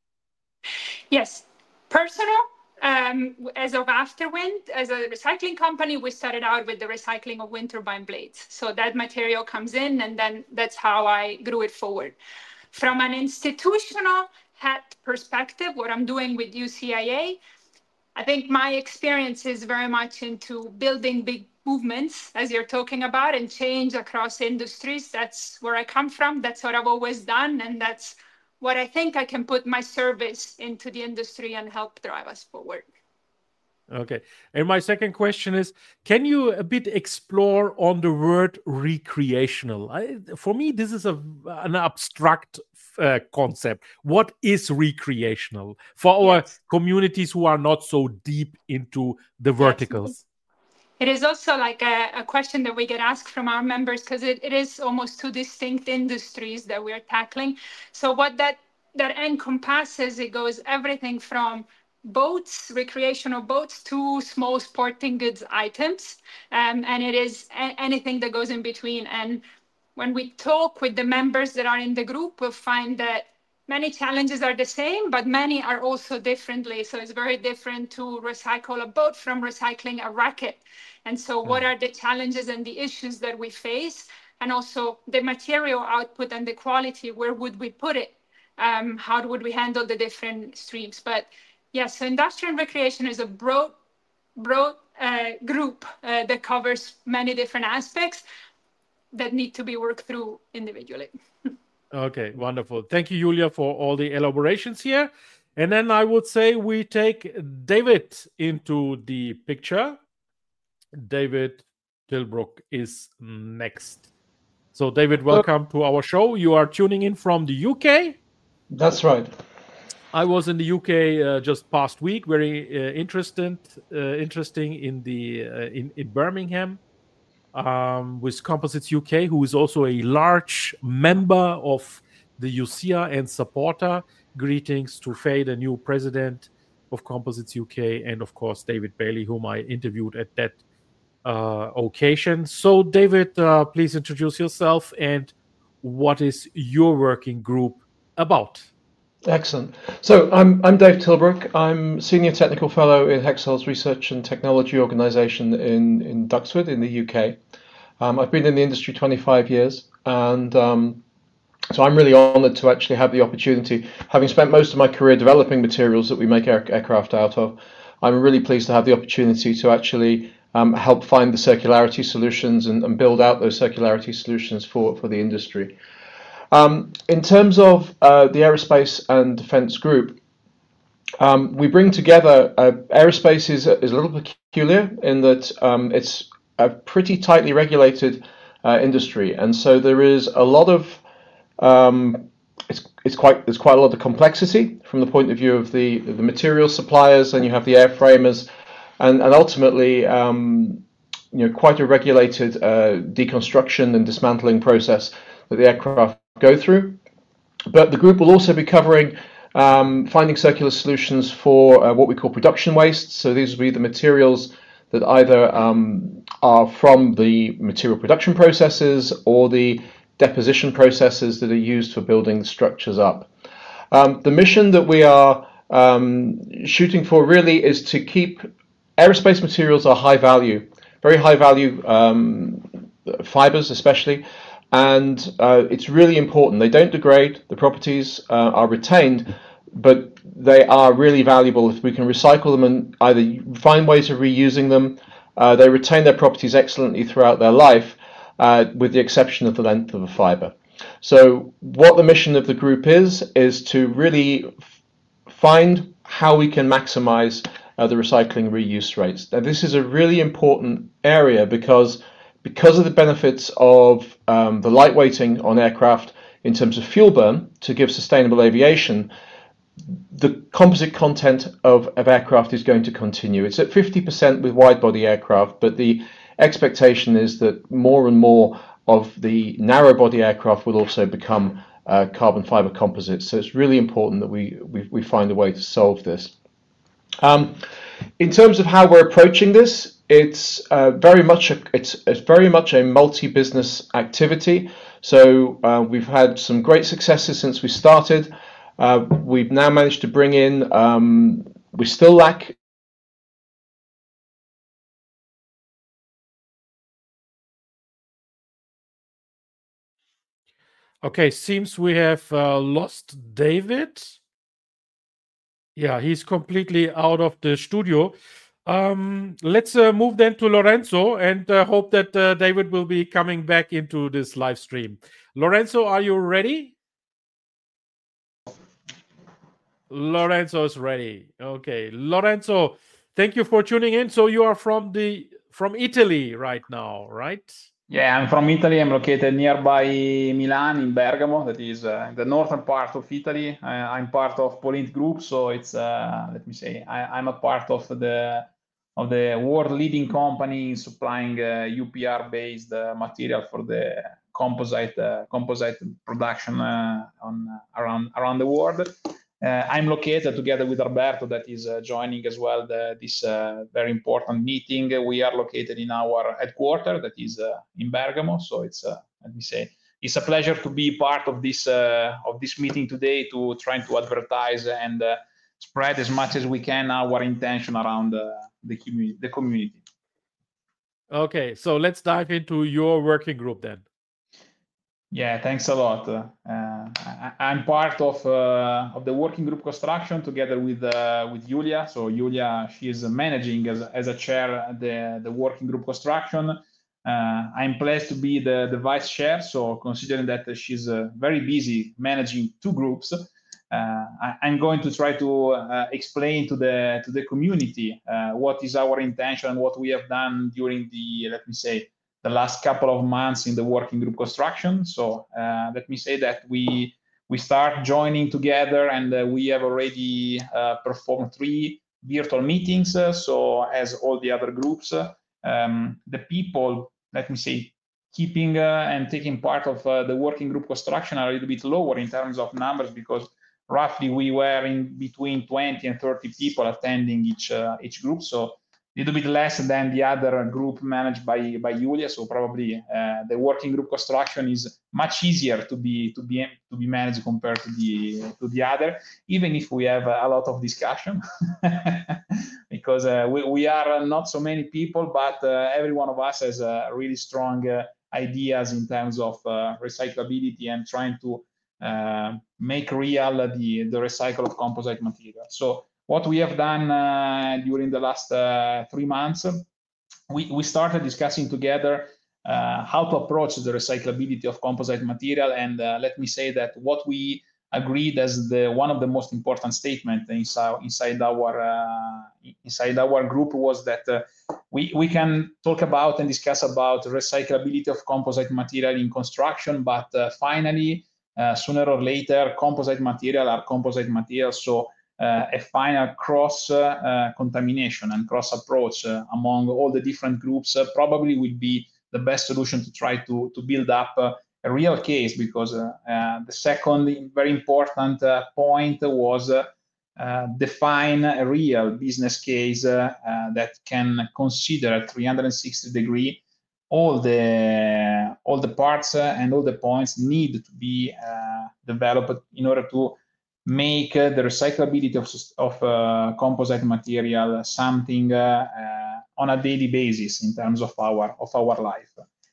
Yes, personal. Um, as of Afterwind, as a recycling company, we started out with the recycling of wind turbine blades. So that material comes in, and then that's how I grew it forward. From an institutional hat perspective, what I'm doing with U C I A, I think my experience is very much into building big movements, as you're talking about, and change across industries. That's where I come from. That's what I've always done, and that's what I think I can put my service into the industry and help drive us forward. Okay. And my second question is, can you a bit explore on the word recreational? I, for me, this is a, an abstract uh, concept. What is recreational for our yes. communities who are not so deep into the verticals? Yes. It is also like a, a question that we get asked from our members, because it, it is almost two distinct industries that we are tackling. So what that, that encompasses, it goes everything from boats, recreational boats, to small sporting goods items. Um, and it is a- anything that goes in between. And when we talk with the members that are in the group, we'll find that many challenges are the same, but many are also differently. So it's very different to recycle a boat from recycling a racket. And so what are the challenges and the issues that we face? And also the material output and the quality, where would we put it? Um, how would we handle the different streams? But yes, so industrial and recreation is a broad, broad uh, group uh, that covers many different aspects that need to be worked through individually. Okay, wonderful. Thank you, Julia, for all the elaborations here. And then I would say we take David into the picture. David Tilbrook is next. So, David, welcome to our show. You are tuning in from the U K. That's right. I was in the U K uh, just past week. Very uh, interesting, uh, interesting in the uh, in in Birmingham. Um, with Composites U K, who is also a large member of the U C A and supporter. Greetings to Faye, the new president of Composites U K, and of course David Bailey, whom I interviewed at that uh, occasion. So David, uh, please introduce yourself and what is your working group about? Excellent. So I'm I'm Dave Tilbrook. I'm Senior Technical Fellow in Hexcel's Research and Technology Organisation in, in Duxford in the U K. Um, I've been in the industry twenty-five years, and um, so I'm really honoured to actually have the opportunity, having spent most of my career developing materials that we make air, aircraft out of. I'm really pleased to have the opportunity to actually um, help find the circularity solutions and, and build out those circularity solutions for, for the industry. Um, in terms of uh, the Aerospace and Defence Group, um, we bring together, uh, aerospace is, is a little peculiar in that um, it's a pretty tightly regulated uh, industry, and so there is a lot of, um, it's, it's quite, there's quite a lot of complexity from the point of view of the, the material suppliers, and you have the airframers, and, and ultimately, um, you know, quite a regulated uh, deconstruction and dismantling process that the aircraft go through. But the group will also be covering um, finding circular solutions for uh, what we call production waste. So these will be the materials that either um, are from the material production processes or the deposition processes that are used for building the structures up. Um, the mission that we are um, shooting for really is to keep aerospace materials are high value, very high value um, fibers especially. And uh, it's really important. They don't degrade, the properties uh, are retained, but they are really valuable if we can recycle them and either find ways of reusing them. Uh, they retain their properties excellently throughout their life, uh, with the exception of the length of a fiber. So what the mission of the group is, is to really f- find how we can maximize uh, the recycling reuse rates. Now, this is a really important area because Because of the benefits of um, the lightweighting on aircraft in terms of fuel burn to give sustainable aviation, the composite content of, of aircraft is going to continue. It's at fifty percent with wide-body aircraft, but the expectation is that more and more of the narrow-body aircraft will also become uh, carbon fiber composites. So it's really important that we, we, we find a way to solve this. Um, in terms of how we're approaching this, it's uh, very much a, it's, it's very much a multi-business activity. So uh, we've had some great successes since we started. Uh, we've now managed to bring in, um, we still lack Okay, seems we have uh, lost David. Yeah, he's completely out of the studio. Um, let's uh, move then to Lorenzo and uh, hope that uh, David will be coming back into this live stream. Lorenzo, are you ready? Lorenzo is ready. Okay, Lorenzo, thank you for tuning in. So you are from the from Italy right now, right? Yeah, I'm from Italy. I'm located nearby Milan in Bergamo. That is uh, the northern part of Italy. I, I'm part of Polint Group, so it's uh, let me say I, I'm a part of the of the world leading company in supplying uh, U P R-based uh, material for the composite uh, composite production uh, on uh, around around the world. Uh, I'm located together with Alberto, that is uh, joining as well the, this uh, very important meeting. We are located in our headquarters, that is uh, in Bergamo. So it's uh, let me say it's a pleasure to be part of this uh, of this meeting today, to try to advertise and uh, spread as much as we can our intention around uh, the community. The community. Okay, so let's dive into your working group then. Yeah, thanks a lot. Uh, I, I'm part of uh, of the working group construction together with uh, with Julia. So Julia, she is managing as as a chair the the working group construction. Uh, I'm pleased to be the the vice chair. So considering that she's uh, very busy managing two groups, uh, I, I'm going to try to uh, explain to the to the community uh, what is our intention and what we have done during the, let me say, the last couple of months in the working group construction. So uh, let me say that we we start joining together, and uh, we have already uh, performed three virtual meetings. Uh, so as all the other groups, uh, um, the people, let me say, keeping uh, and taking part of uh, the working group construction are a little bit lower in terms of numbers, because roughly we were in between twenty and thirty people attending each uh, each group. So a little bit less than the other group managed by by Julia. So probably uh, the working group construction is much easier to be to be to be managed compared to the to the other, even if we have a lot of discussion, because uh, we, we are not so many people, but uh, every one of us has uh, really strong uh, ideas in terms of uh, recyclability and trying to uh, make real the the recycle of composite material. So what we have done uh, during the last uh, three months, we, we started discussing together uh, how to approach the recyclability of composite material. And uh, let me say that what we agreed as the one of the most important statements inside, inside our uh, inside our group was that uh, we, we can talk about and discuss about recyclability of composite material in construction, but uh, finally, uh, sooner or later, composite material are composite materials. So Uh, a final cross uh, uh, contamination and cross approach uh, among all the different groups uh, probably will be the best solution to try to, to build up uh, a real case, because uh, uh, the second very important uh, point was uh, uh, define a real business case uh, uh, that can consider at three hundred sixty degree all the all the parts uh, and all the points need to be uh, developed in order to make uh, the recyclability of, of uh, composite material something uh, uh, on a daily basis in terms of our of our life.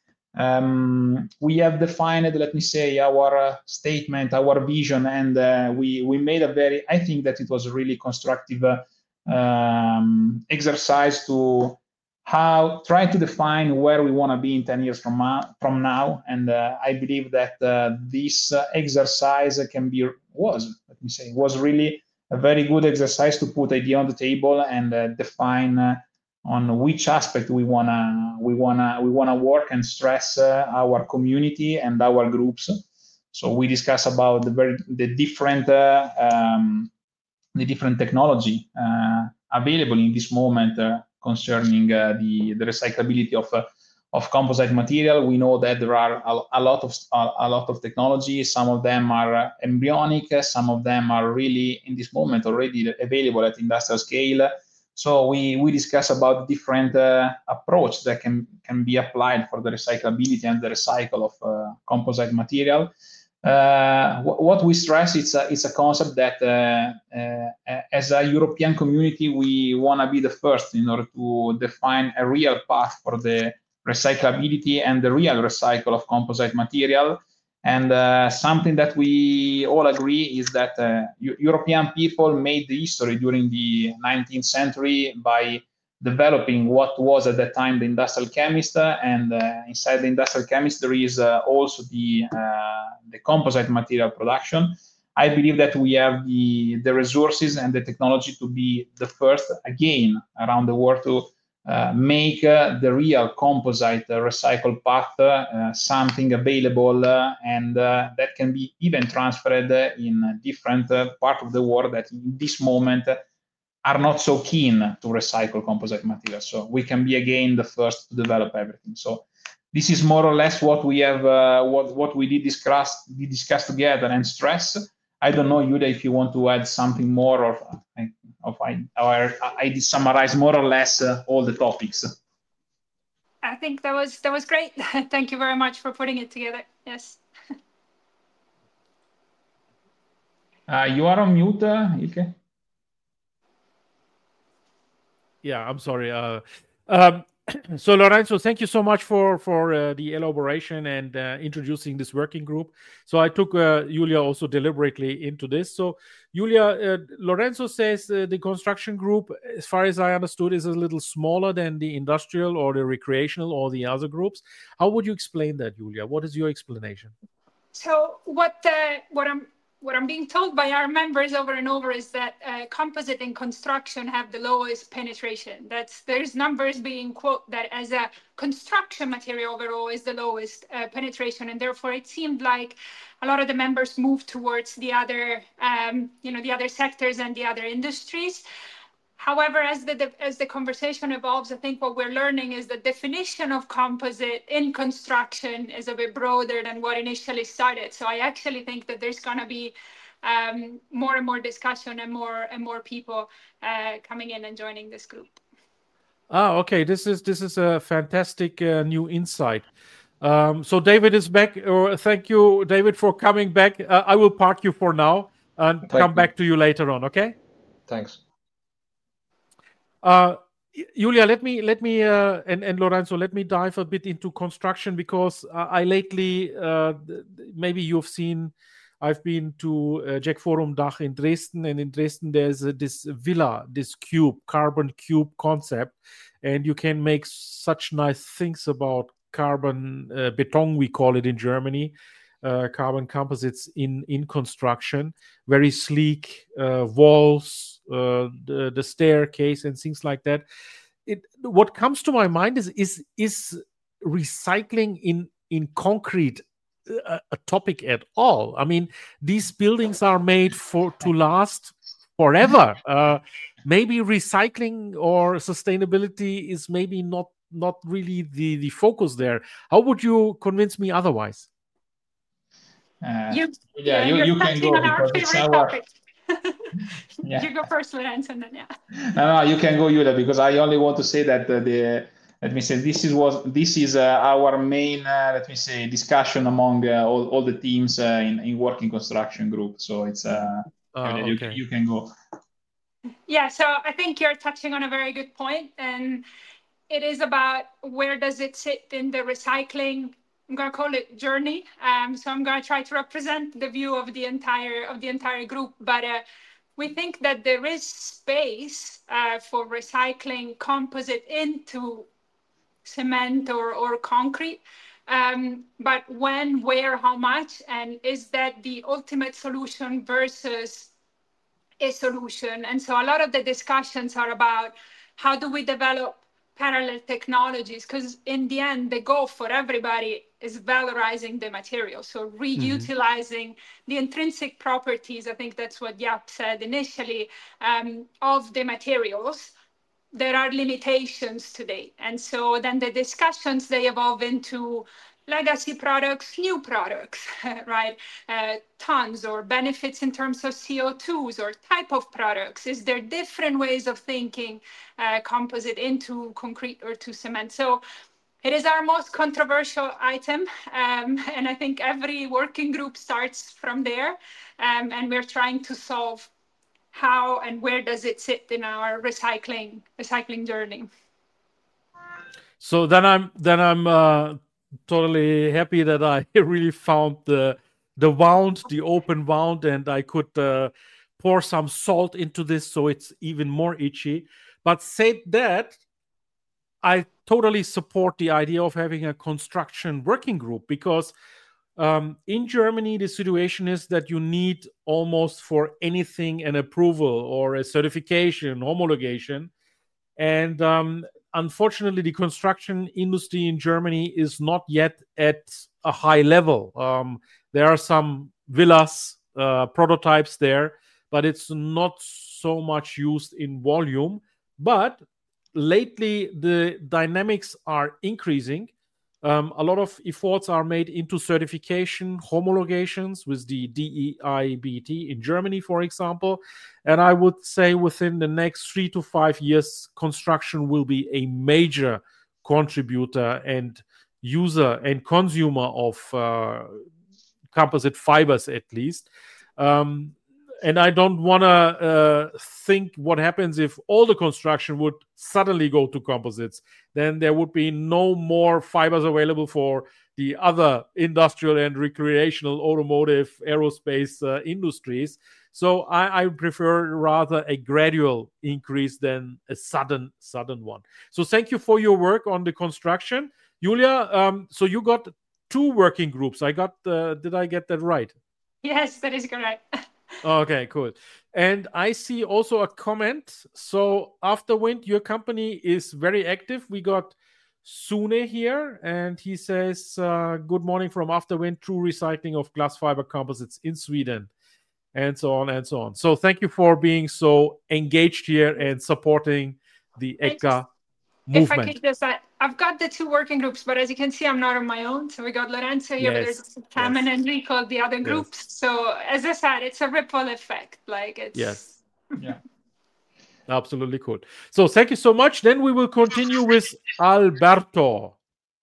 Um, we have defined, let me say, our uh, statement, our vision, and uh, we we made a very, I think that it was a really constructive uh, um, exercise to how try to define where we want to be in ten years from, uh, from now. And uh, I believe that uh, this uh, exercise can be, was, let me say, was really a very good exercise to put idea on the table and uh, define uh, on which aspect we wanna we wanna we wanna work and stress uh, our community and our groups. So we discuss about the very the different uh, um, the different technology uh, available in this moment uh, concerning uh, the the recyclability of uh, of composite material. We know that there are a, a lot of a, a lot of technologies. Some of them are uh, embryonic. Some of them are really in this moment already available at industrial scale. So we we discuss about different uh, approach that can can be applied for the recyclability and the recycle of uh, composite material. Uh, what we stress is a, it's a concept that uh, uh, as a European community, we want to be the first in order to define a real path for the recyclability and the real recycle of composite material. And uh, something that we all agree is that uh, European people made the history during the nineteenth century by developing what was at that time the industrial chemist, uh, and uh, inside the industrial chemist there is uh, also the uh, the composite material production. I believe that we have the the resources and the technology to be the first again around the world to uh, make uh, the real composite uh, recycle path uh, something available uh, and uh, that can be even transferred in different uh, parts of the world that in this moment uh, are not so keen to recycle composite materials. So we can be again the first to develop everything. So this is more or less what we have, uh, what what we did discuss, did discuss together and stress. I don't know, Yulia, if you want to add something more, or or I, or I did summarize more or less uh, all the topics. I think that was that was great. Thank you very much for putting it together. Yes. Uh, you are on mute, uh, Ilke. Yeah, I'm sorry. Uh, um, so Lorenzo, thank you so much for for uh, the elaboration and uh, introducing this working group. So I took uh, Yulia also deliberately into this. So Yulia, uh, Lorenzo says uh, the construction group, as far as I understood, is a little smaller than the industrial or the recreational or the other groups. How would you explain that, Yulia? What is your explanation? So what uh, what I'm What I'm being told by our members over and over is that uh, composite and construction have the lowest penetration. That's there's numbers being quote that as a construction material overall is the lowest uh, penetration, and therefore it seemed like a lot of the members moved towards the other, um, you know, the other sectors and the other industries. However, as the as the conversation evolves, I think what we're learning is the definition of composite in construction is a bit broader than what initially started. So I actually think that there's going to be um, more and more discussion and more and more people uh, coming in and joining this group. Ah, okay. This is this is a fantastic uh, new insight. Um, so David is back. Or thank you, David, for coming back. Uh, I will park you for now and Thank come you. back to you later on. Okay. Thanks. Uh, Yulia, let me let me uh, and and Lorenzo, let me dive a bit into construction because uh, I lately uh, maybe you've seen. I've been to uh, Jack Forum Dach in Dresden, and in Dresden there's uh, this villa, this cube, carbon cube concept, and you can make such nice things about carbon uh, beton, we call it in Germany, uh, carbon composites in in construction. Very sleek uh, walls. Uh, the, the staircase and things like that. It, what comes to my mind is is is recycling in in concrete a, a topic at all? I mean, these buildings are made for to last forever. Uh, maybe recycling or sustainability is maybe not not really the the focus there. How would you convince me otherwise? Uh, You, yeah, yeah, you, you're you can touching go on our because it's favorite our. topic. Yeah. You go first, Lorenzo, and then yeah. No, no, you can go, Yulia, because I only want to say that uh, the let me say this is was this is uh, our main uh, let me say discussion among uh, all, all the teams uh, in in working construction group. So it's uh, Ah, Yulia, okay. you, you can go. Yeah, so I think you're touching on a very good point, and it is about where does it sit in the recycling. I'm gonna call it journey. Um, so I'm gonna try to represent the view of the entire of the entire group, but. Uh, We think that there is space uh, for recycling composite into cement or, or concrete. Um, but when, where, how much, and is that the ultimate solution versus a solution? And so a lot of the discussions are about how do we develop parallel technologies, because in the end, the goal for everybody is valorizing the material. So reutilizing mm-hmm. the intrinsic properties, I think that's what Jaap said initially, um, of the materials, there are limitations today. And so then the discussions, they evolve into legacy products, new products, right? Uh, tons or benefits in terms of C O twos or type of products. Is there different ways of thinking uh, composite into concrete or to cement? So it is our most controversial item. Um, and I think every working group starts from there. Um, and we're trying to solve how and where does it sit in our recycling recycling journey. So then I'm then I'm uh, totally happy that I really found the the wound, the open wound, and I could uh, pour some salt into this so it's even more itchy. But said that, I totally support the idea of having a construction working group, because Um, in Germany, the situation is that you need almost for anything an approval or a certification, homologation. And um, unfortunately, the construction industry in Germany is not yet at a high level. Um, there are some villas, uh, prototypes there, but it's not so much used in volume. But lately, the dynamics are increasing. Um, a lot of efforts are made into certification, homologations with the D E I B T in Germany, for example. And I would say within the next three to five years, construction will be a major contributor and user and consumer of uh, composite fibers, at least. Um, and I don't want to uh, think what happens if all the construction would suddenly go to composites. Then there would be no more fibers available for the other industrial and recreational, automotive, aerospace uh, industries. So I, I prefer rather a gradual increase than a sudden, sudden one. So thank you for your work on the construction. Julia, um, so you got two working groups. I got, uh, did I get that right? Yes, that is correct. Okay, cool. And I see also a comment. So Afterwind, your company is very active. We got Sune here, and he says, uh, good morning from Afterwind, true recycling of glass fiber composites in Sweden, and so on and so on. So thank you for being so engaged here and supporting the E C A movement. If I could just add, I've got the two working groups, but as you can see, I'm not on my own. So we got Lorenzo here, but Yes, there's Cam and yes. Enrico, the other Yes. groups. So as I said, it's a ripple effect. Like it's Yes. Yeah. Absolutely cool. So thank you so much. Then we will continue with Alberto.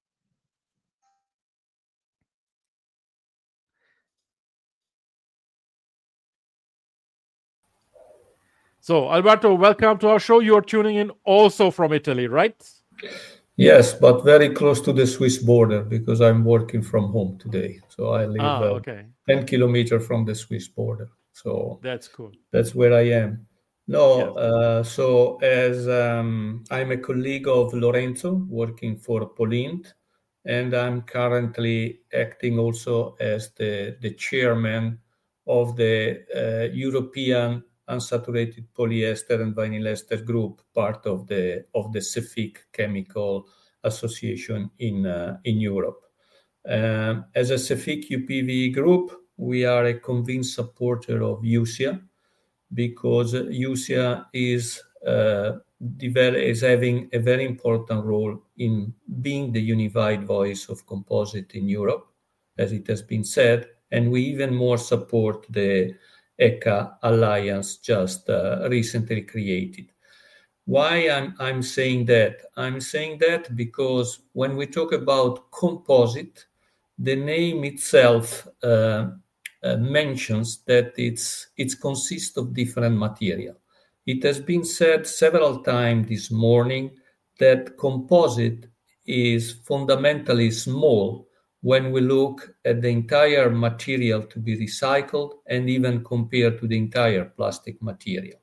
So Alberto, welcome to our show. You're tuning in also from Italy, right? Yes, but very close to the Swiss border because I'm working from home today. So I live Ah, uh, okay. ten kilometers from the Swiss border. So That's cool. that's where I am. No, Yes. uh, so as um, I'm a colleague of Lorenzo working for Polint, and I'm currently acting also as the, the chairman of the uh, European Unsaturated Polyester and Vinyl Ester Group, part of the of the CEFIC Chemical Association in uh, in Europe. Um, as a CEFIC U P V group, we are a convinced supporter of U C A because U C A is uh, develop, is having a very important role in being the unified voice of composite in Europe, as it has been said, and we even more support the E C A Alliance just uh, recently created. Why I'm, I'm saying that? I'm saying that because when we talk about composite, the name itself uh, uh, mentions that it's it consists of different material. It has been said several times this morning that composite is fundamentally small when we look at the entire material to be recycled and even compared to the entire plastic material.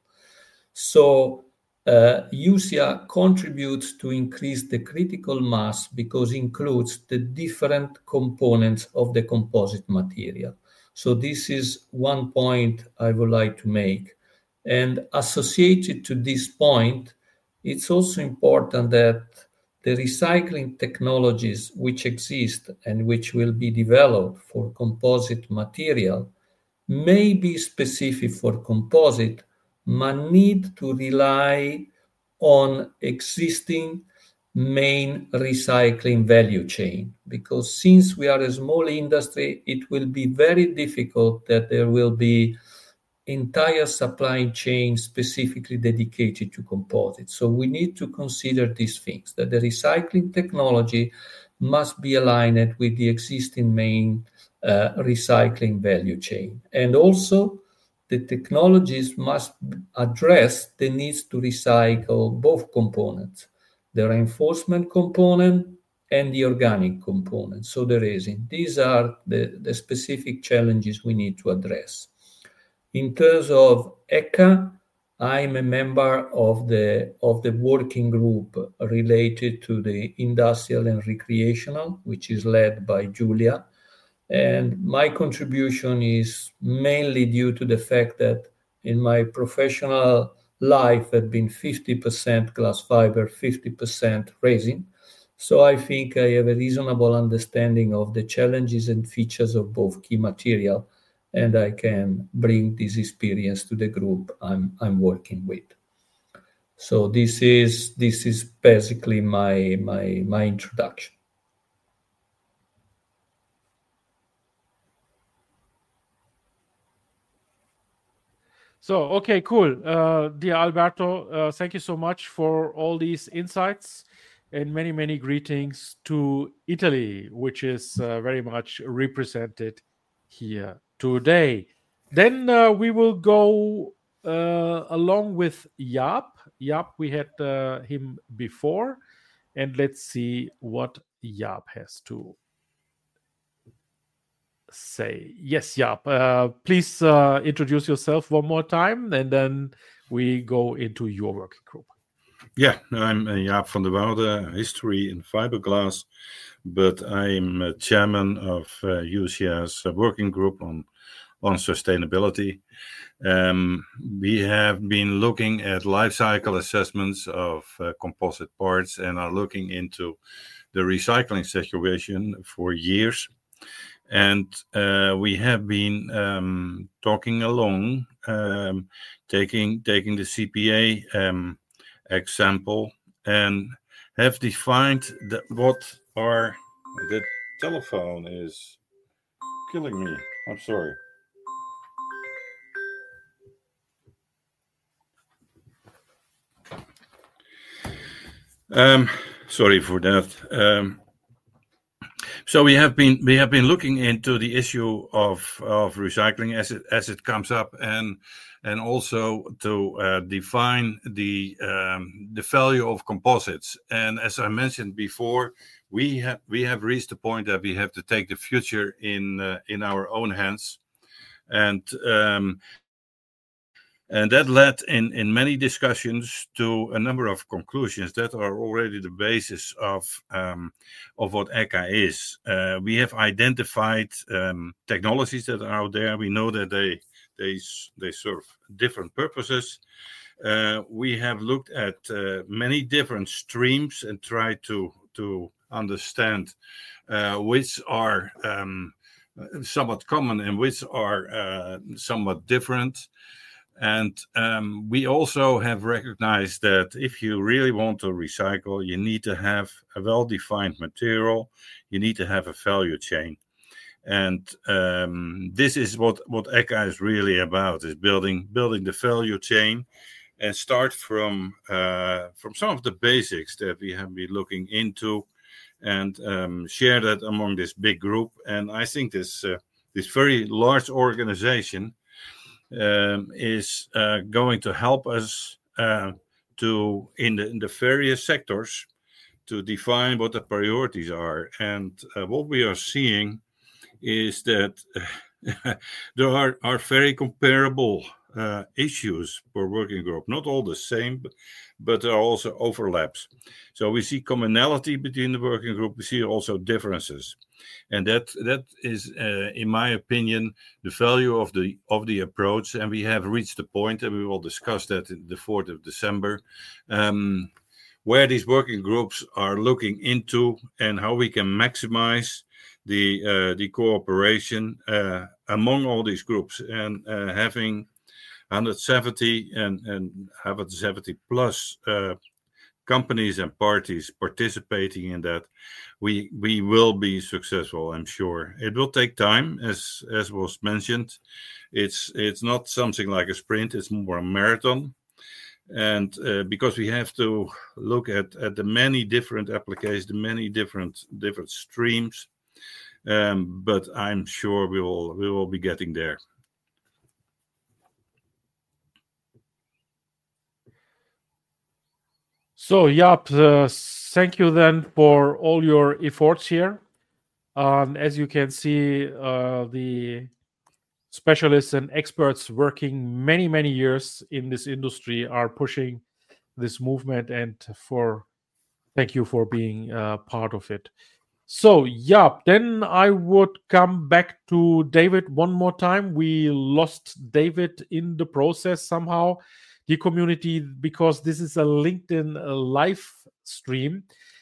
So uh, U C A contributes to increase the critical mass because it includes the different components of the composite material. So this is one point I would like to make. And associated to this point, it's also important that the recycling technologies which exist and which will be developed for composite material may be specific for composite, but need to rely on existing main recycling value chain, because since we are a small industry, it will be very difficult that there will be entire supply chain specifically dedicated to composites. So we need to consider these things, that the recycling technology must be aligned with the existing main uh, recycling value chain. And also the technologies must address the needs to recycle both components, the reinforcement component and the organic component, so the resin. These are the, the specific challenges we need to address. In terms of E C A, I'm a member of the, of the working group related to the industrial and recreational, which is led by Giulia. And my contribution is mainly due to the fact that in my professional life had been fifty percent glass fiber, fifty percent resin. So I think I have a reasonable understanding of the challenges and features of both key material, and I can bring this experience to the group I'm, I'm working with. So this is, this is basically my, my, my introduction. So, okay, cool. Uh, dear Alberto, uh, thank you so much for all these insights, and many, many greetings to Italy, which is uh, very much represented here today. Then uh, we will go uh, along with Jaap. Jaap, we had uh, him before, and let's see what Jaap has to say. Yes, Jaap. Uh, please uh, introduce yourself one more time, and then we go into your working group. Yeah, I'm uh, Jaap van der Woude, history in fiberglass, but I'm uh, chairman of uh, U C A's uh, working group on, on sustainability. Um, we have been looking at life cycle assessments of uh, composite parts and are looking into the recycling situation for years. And uh, we have been um, talking along, um, taking taking the C P A um, example, and have defined that what are the telephone is killing me. I'm sorry. Um, sorry for that. Um, So we have been we have been looking into the issue of of recycling as it as it comes up, and and also to uh, define the um, the value of composites. And as I mentioned before, we have we have reached the point that we have to take the future in uh, in our own hands, and um, and that led in, in many discussions to a number of conclusions that are already the basis of um, of what E C A is. Uh, we have identified um, technologies that are out there. We know that they they they serve different purposes. Uh, we have looked at uh, many different streams and tried to to understand uh, which are um, somewhat common and which are uh, somewhat different. And um, we also have recognized that if you really want to recycle, you need to have a well-defined material. You need to have a value chain. And um, this is what, what E C A is really about, is building building the value chain and start from, uh, from some of the basics that we have been looking into and um, share that among this big group. And I think this, uh, this very large organization Um, is uh, going to help us uh, to in the in the various sectors to define what the priorities are. And uh, what we are seeing is that there are, are very comparable uh, issues per working group. Not all the same, but, but there are also overlaps. So we see commonality between the working group. We see also differences. And that that is, uh, in my opinion, the value of the of the approach. And we have reached the point, and we will discuss that in the fourth of December, um, where these working groups are looking into and how we can maximize the uh, the cooperation uh, among all these groups, and uh, having one hundred seventy and, and one hundred seventy plus uh, companies and parties participating in that, we we will be successful, I'm sure. It will take time, as as was mentioned. It's it's not something like a sprint, it's more a marathon. And uh, because we have to look at, at the many different applications, the many different different streams, um, but I'm sure we will we will be getting there. So, Jaap, uh, thank you then for all your efforts here. Um, as you can see, uh, the specialists and experts working many, many years in this industry are pushing this movement, and for thank you for being uh, part of it. So, Jaap, then I would come back to David one more time. We lost David in the process somehow, the community, because this is a LinkedIn live stream.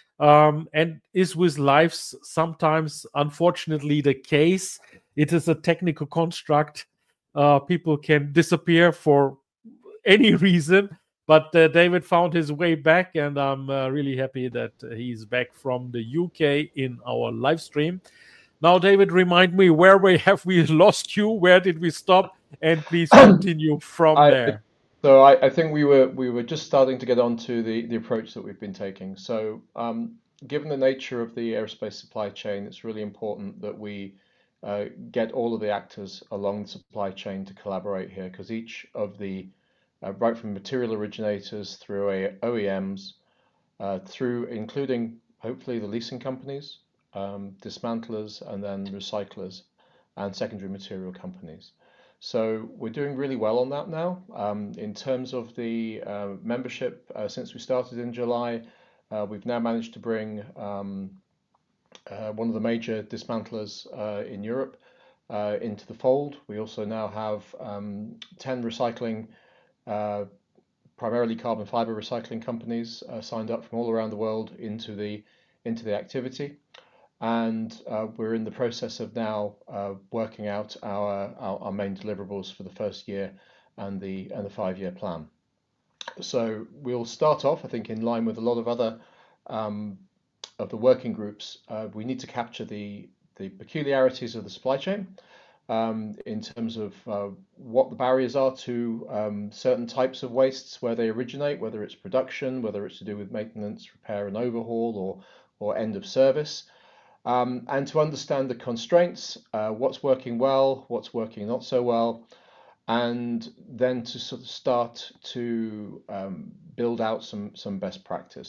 Um, and is with lives sometimes, unfortunately, the case. It is a technical construct. Uh, people can disappear for any reason, but uh, David found his way back, and I'm uh, really happy that he's back from the U K in our live stream. Now, David, remind me, where we have we lost you? Where did we stop? And please continue from I, there. So I, I think we were we were just starting to get onto the the approach that we've been taking. So um, given the nature of the aerospace supply chain, it's really important that we uh, get all of the actors along the supply chain to collaborate here, because each of the uh, right from material originators through a O E Ms, uh, through including hopefully the leasing companies, um, dismantlers, and then recyclers and secondary material companies. So we're doing really well on that now. Um, in terms of the uh, membership, uh, since we started in July, uh, we've now managed to bring um, uh, one of the major dismantlers uh, in Europe uh, into the fold. We also now have um, ten recycling, uh, primarily carbon fiber recycling companies uh, signed up from all around the world into the into the activity. And uh, we're in the process of now uh, working out our, our our main deliverables for the first year and the and the five-year plan. So we'll start off, I think, in line with a lot of other um, of the working groups. Uh, we need to capture the the peculiarities of the supply chain um, in terms of uh, what the barriers are to um, certain types of wastes, where they originate, whether it's production, whether it's to do with maintenance, repair, and overhaul, or or end of service. Um, and to understand the constraints, uh, what's working well, what's working not so well, and then to sort of start to um, build out some, some best practice.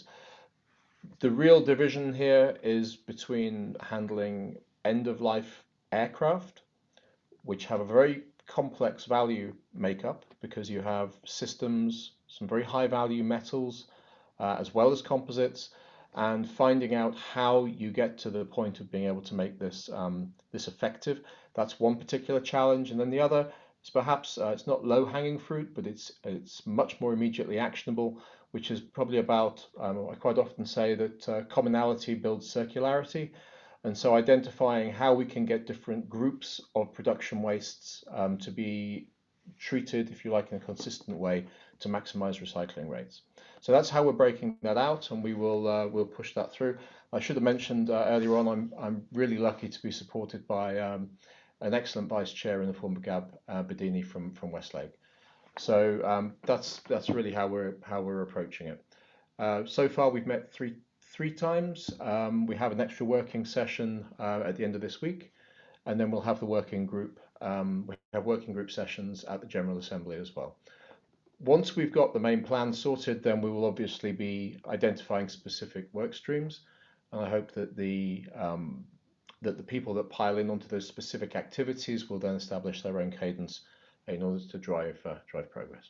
The real division here is between handling end-of-life aircraft, which have a very complex value makeup because you have systems, some very high-value metals, uh, as well as composites, and finding out how you get to the point of being able to make this um, this effective. That's one particular challenge, and then the other is perhaps uh, it's not low-hanging fruit, but it's it's much more immediately actionable, which is probably about um, I quite often say that uh, commonality builds circularity, and so identifying how we can get different groups of production wastes um, to be treated, if you like, in a consistent way to maximize recycling rates. So that's how we're breaking that out, and we will uh, we'll push that through. I should have mentioned uh, earlier on, I'm I'm really lucky to be supported by um, an excellent vice chair in the form of Gab uh, Bedini from from Westlake. So um, that's that's really how we're how we're approaching it. Uh, so far, we've met three three times. Um, we have an extra working session uh, at the end of this week, and then we'll have the working group. Um, we have working group sessions at the General Assembly as well. Once we've got the main plan sorted, then we will obviously be identifying specific work streams, and I hope that the um, that the people that pile in onto those specific activities will then establish their own cadence in order to drive uh, drive progress.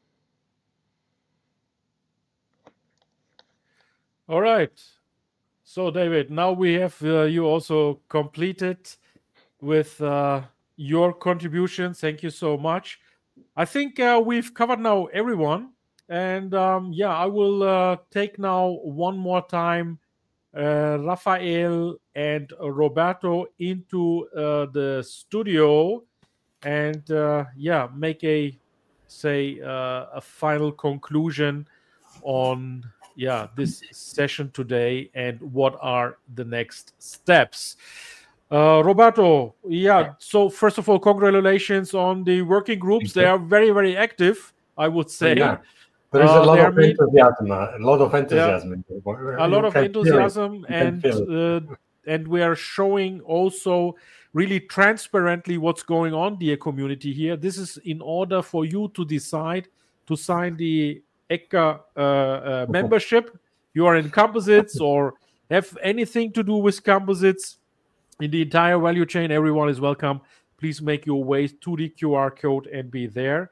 All right. So, David, now we have uh, you also completed with uh, your contribution. Thank you so much. I think uh, we've covered now everyone. And um, yeah, I will uh, take now one more time uh, Rafael and Roberto into uh, the studio and uh, yeah, make a say uh, a final conclusion on yeah this session today and what are the next steps. Uh, Roberto, yeah. So first of all, congratulations on the working groups. They are very, very active, I would say. Yeah. There is a Uh, lot they are of made- enthusiasm. A lot of enthusiasm. a You lot of can feel it. enthusiasm, You can and feel it. uh, and we are showing also really transparently what's going on the community here. This is in order for you to decide to sign the E C A uh, uh, membership. You are in composites or have anything to do with composites in the entire value chain. Everyone is welcome. Please make your way to the Q R code and be there.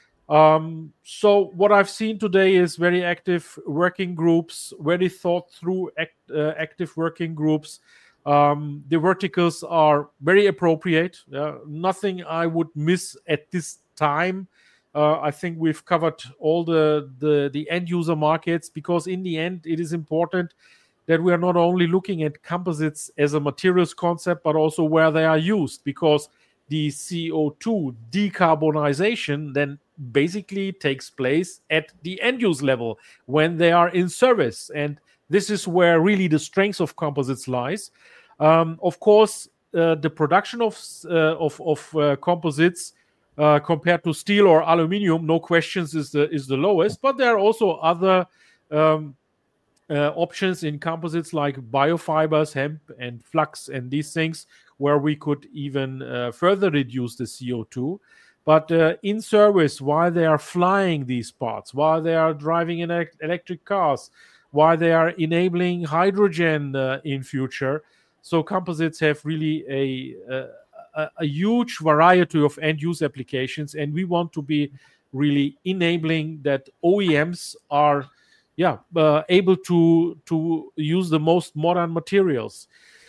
Um, so what I've seen today is very active working groups, very thought through act, uh, active working groups. Um, the verticals are very appropriate. Uh, nothing I would miss at this time. Uh, I think we've covered all the, the, the end user markets, because in the end, it is important that we are not only looking at composites as a materials concept, but also where they are used, because the C O two decarbonization then basically takes place at the end use level when they are in service. And this is where really the strength of composites lies. Um, of course, uh, the production of, uh, of, of uh, composites uh, compared to steel or aluminum, no questions, is the, is the lowest. But there are also other um, uh, options in composites like biofibers, hemp and flax and these things, where we could even uh, further reduce the C O two. But uh, in service, while they are flying these parts, while they are driving in elect- electric cars, while they are enabling hydrogen uh, in future, so composites have really a, a, a huge variety of end-use applications, and we want to be really enabling that O E Ms are yeah, uh, able to, to use the most modern materials.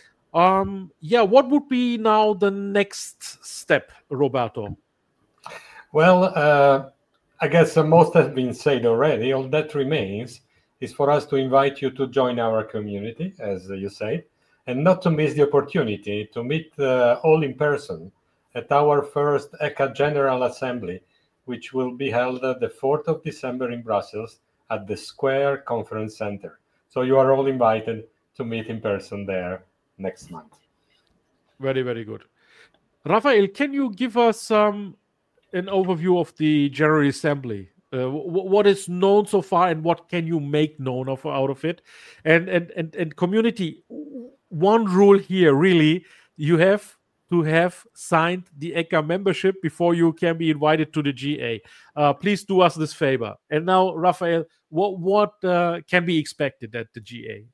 Um, yeah, what would be now the next step, Roberto? Well, uh, I guess uh, most has been said already. All that remains is for us to invite you to join our community, as you said, and not to miss the opportunity to meet uh, all in person at our first E C A General Assembly, which will be held uh, the fourth of December in Brussels at the Square Conference Center. So you are all invited to meet in person there next month. Very, very good. Raphael, can you give us um, an overview of the General Assembly? Uh, w- what is known so far, and what can you make known of out of it? And and and and community, one rule here really: you have to have signed the E C A membership before you can be invited to the G A. Uh, please do us this favor. And now, Raphael, what what uh, can be expected at the G A?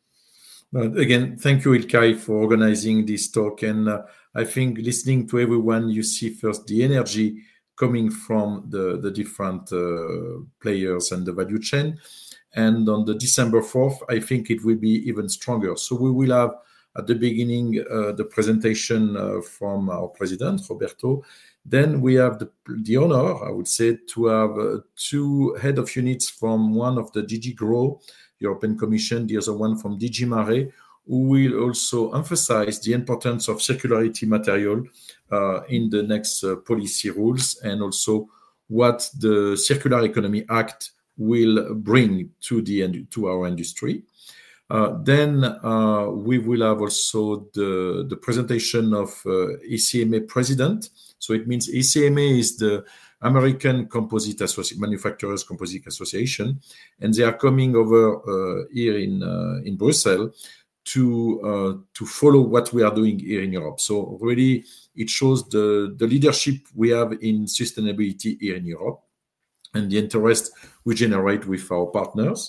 But again, thank you, Ilkay, for organizing this talk. And uh, I think listening to everyone, you see first the energy coming from the, the different uh, players and the value chain. And on the December fourth, I think it will be even stronger. So we will have at the beginning uh, the presentation uh, from our president, Roberto. Then we have the, the honor, I would say, to have uh, two head of units from one of the D G GROW, European Commission, the other one from D G Mare, who will also emphasize the importance of circularity material uh, in the next uh, policy rules, and also what the Circular Economy Act will bring to the to our industry. Uh, then uh, we will have also the, the presentation of uh, A C M A president. So it means A C M A is the American Composite Associ- Manufacturers Composite Association, and they are coming over uh, here in uh, in Brussels to uh, to follow what we are doing here in Europe. So really, it shows the, the leadership we have in sustainability here in Europe and the interest we generate with our partners.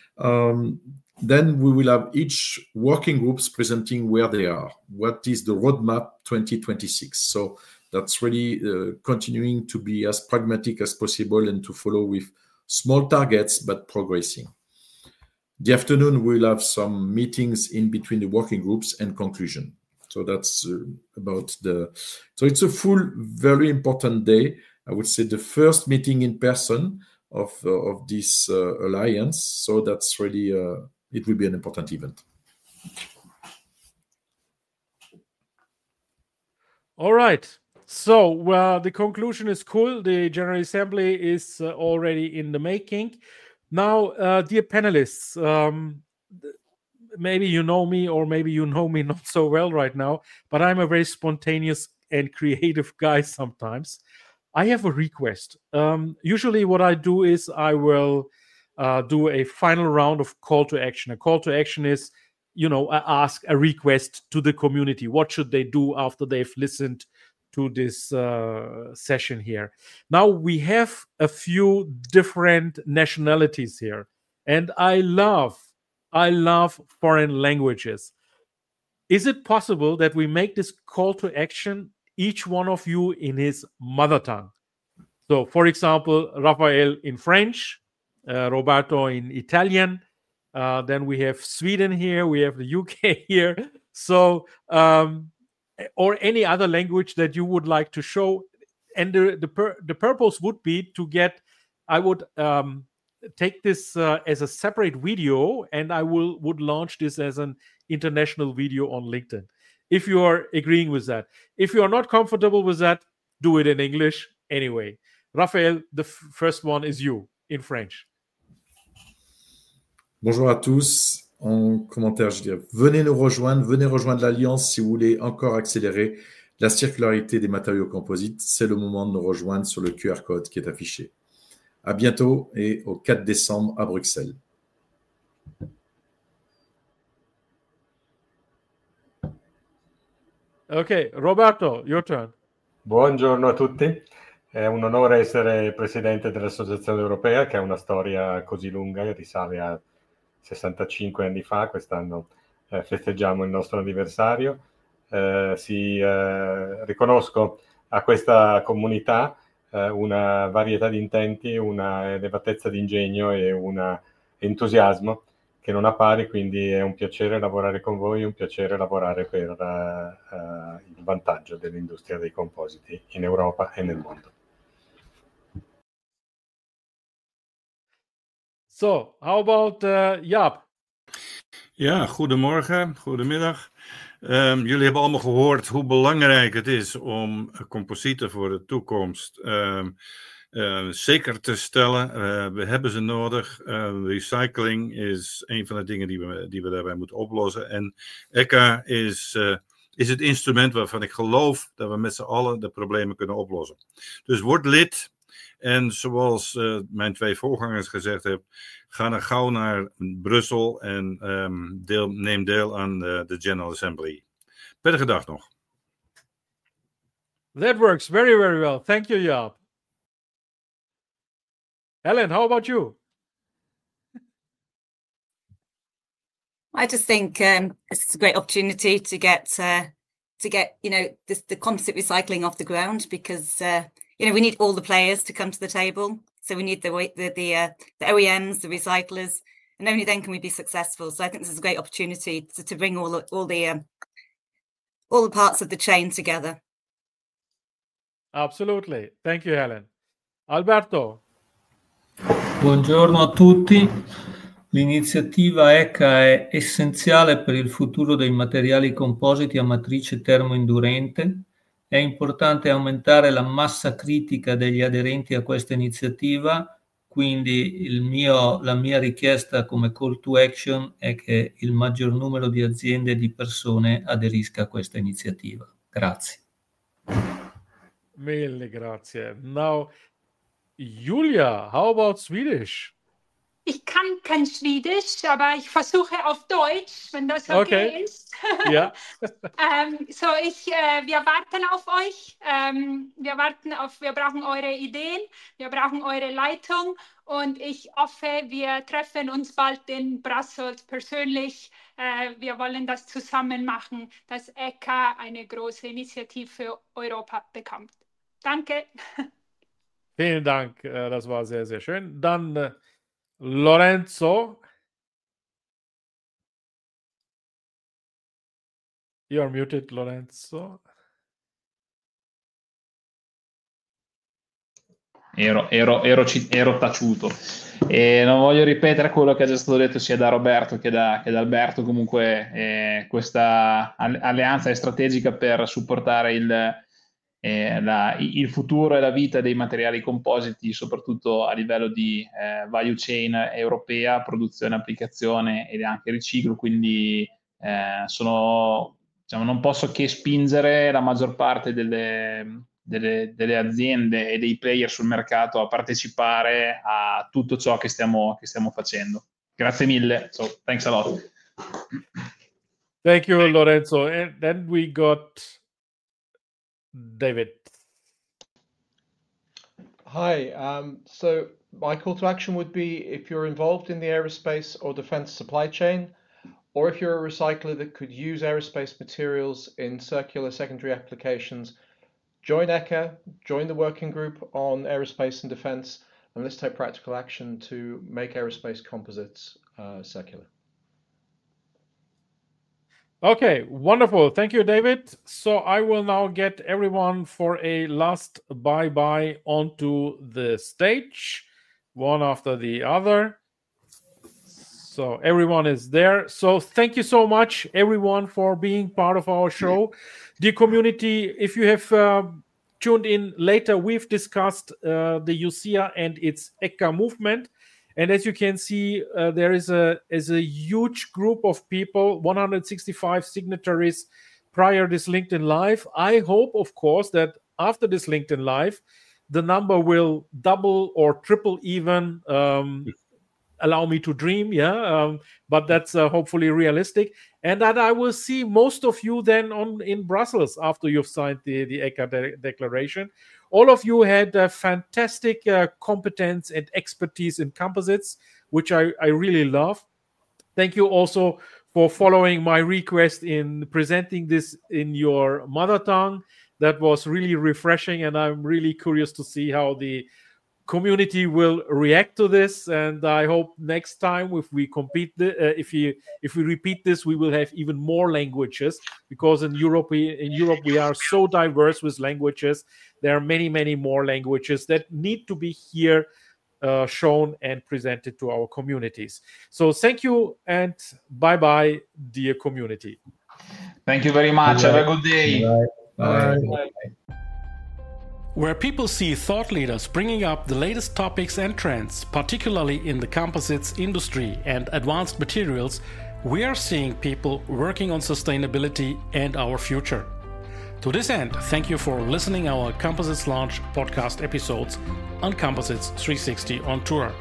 Um, then we will have each working groups presenting where they are. What is the roadmap twenty twenty-six? So that's really uh, continuing to be as pragmatic as possible and to follow with small targets, but progressing. The afternoon, we'll have some meetings in between the working groups and conclusion. So that's uh, about the... So it's a full, very important day. I would say the first meeting in person of, uh, of this uh, alliance. So that's really, uh, it will be an important event. All right. So, well, the conclusion is cool. The General Assembly is uh, already in the making. Now, uh, dear panelists, um, maybe you know me or maybe you know me not so well right now, but I'm a very spontaneous and creative guy sometimes. I have a request. Um, usually what I do is I will uh, do a final round of call to action. A call to action is, you know, I ask a request to the community. What should they do after they've listened to this uh, session here? Now we have a few different nationalities here. And I love, I love foreign languages. Is it possible that we make this call to action, each one of you in his mother tongue? So, for example, Rafael in French, uh, Roberto in Italian. Uh, then we have Sweden here, we have the U K here. So, um, or any other language that you would like to show. And the the, pur the purpose would be to get, I would um, take this uh, as a separate video, and I will would launch this as an international video on LinkedIn. If you are agreeing with that. If you are not comfortable with that, do it in English anyway. Raphaël, the f first one is you, in French. Bonjour à tous. En commentaire, je dirais, venez nous rejoindre, venez rejoindre l'Alliance si vous voulez encore accélérer la circularité des matériaux composites. C'est le moment de nous rejoindre sur le Q R code qui est affiché. À bientôt et au quatre décembre à Bruxelles. Ok, Roberto, your turn. Buongiorno a tutti. È un onore essere presidente dell'Associazione Europea, che ha una storia così lunga e risale a sessantacinque anni fa. Quest'anno eh, festeggiamo il nostro anniversario. Eh, si eh, riconosco a questa comunità eh, una varietà di intenti, una elevatezza di ingegno e un entusiasmo che non ha pari, quindi è un piacere lavorare con voi, un piacere lavorare per uh, uh, il vantaggio dell'industria dei compositi in Europa e nel mondo. So, how about uh, Jaap? Ja, goedemorgen, goedemiddag. Um, jullie hebben allemaal gehoord hoe belangrijk het is om composieten voor de toekomst um, uh, zeker te stellen. Uh, we hebben ze nodig. Uh, recycling is een van de dingen die we, die we daarbij moeten oplossen. En E C A is, uh, is het instrument waarvan ik geloof dat we met z'n allen de problemen kunnen oplossen. Dus word lid. En zoals uh, mijn twee voorgangers gezegd hebben, ga dan gauw naar Brussel en um, deel, neem deel aan de, de General Assembly. Prettige dag nog. That works very, very well. Thank you, Jaap. Helen, how about you? I just think um, it's a great opportunity to get uh, to get you know this, the composite recycling off the ground, because uh, you know we need all the players to come to the table. So we need the the the, uh, the O E Ms, the recyclers, and only then can we be successful. So I think this is a great opportunity to, to bring all the, all the um, all the parts of the chain together. Absolutely. Thank you, Helen. Alberto. Buongiorno a tutti. L'iniziativa E C A è essenziale per il futuro dei materiali compositi a matrice termoindurente. È importante aumentare la massa critica degli aderenti a questa iniziativa, quindi il mio, la mia richiesta come call to action è che il maggior numero di aziende e di persone aderisca a questa iniziativa. Grazie. Mille grazie. Now, Julia, how about Swedish? Ich kann kein Schwedisch, aber ich versuche auf Deutsch, wenn das okay, okay. ist. Ja. ähm, so, ich, äh, wir warten auf euch. Ähm, wir warten auf, wir brauchen eure Ideen, wir brauchen eure Leitung, und ich hoffe, wir treffen uns bald in Brussels persönlich. Äh, wir wollen das zusammen machen, dass E C A eine große Initiative für Europa bekommt. Danke. Vielen Dank, das war sehr, sehr schön. Dann äh, Lorenzo. You're muted, Lorenzo. Ero, ero, ero, ero taciuto. E non voglio ripetere quello che è già stato detto sia da Roberto che da, che da Alberto. Comunque eh, questa alleanza è strategica per supportare il, eh, la, il futuro e la vita dei materiali compositi, soprattutto a livello di eh, value chain europea, produzione, applicazione ed anche riciclo, quindi eh, sono, diciamo, non posso che spingere la maggior parte delle, delle, delle aziende e dei player sul mercato a partecipare a tutto ciò che stiamo, che stiamo facendo. Grazie mille. So, thanks a lot. Thank you, Lorenzo. And then we got David. Hi. Um, so my call to action would be if you're involved in the aerospace or defense supply chain, or if you're a recycler that could use aerospace materials in circular secondary applications, join ECHA, join the working group on aerospace and defense, and let's take practical action to make aerospace composites uh, circular. Okay, wonderful. Thank you, David. So I will now get everyone for a last bye-bye onto the stage, one after the other. So everyone is there. So thank you so much, everyone, for being part of our show. Dear community, if you have uh, tuned in later, we've discussed uh, the U C A and its ECHA movement. And as you can see, uh, there is a, is a huge group of people, one hundred sixty-five signatories prior to this LinkedIn Live. I hope, of course, that after this LinkedIn Live, the number will double or triple even. Um, allow me to dream, yeah, um, but that's uh, hopefully realistic. And that I will see most of you then on in Brussels after you've signed the, the ECHA de- declaration. All of you had uh, fantastic uh, competence and expertise in composites, which I, I really love. Thank you also for following my request in presenting this in your mother tongue. That was really refreshing, and I'm really curious to see how the community will react to this. And I hope next time, if we compete, the, uh, if we if we repeat this, we will have even more languages, because in Europe, we, in Europe we are so diverse with languages. There are many, many more languages that need to be here uh, shown and presented to our communities. So thank you and bye-bye, dear community. Thank you very much. Bye. Have a good day. Bye. Bye. Bye. Bye. Where people see thought leaders bringing up the latest topics and trends, particularly in the composites industry and advanced materials, we are seeing people working on sustainability and our future. To this end, thank you for listening our Composites Launch podcast episodes on Composites three sixty on tour.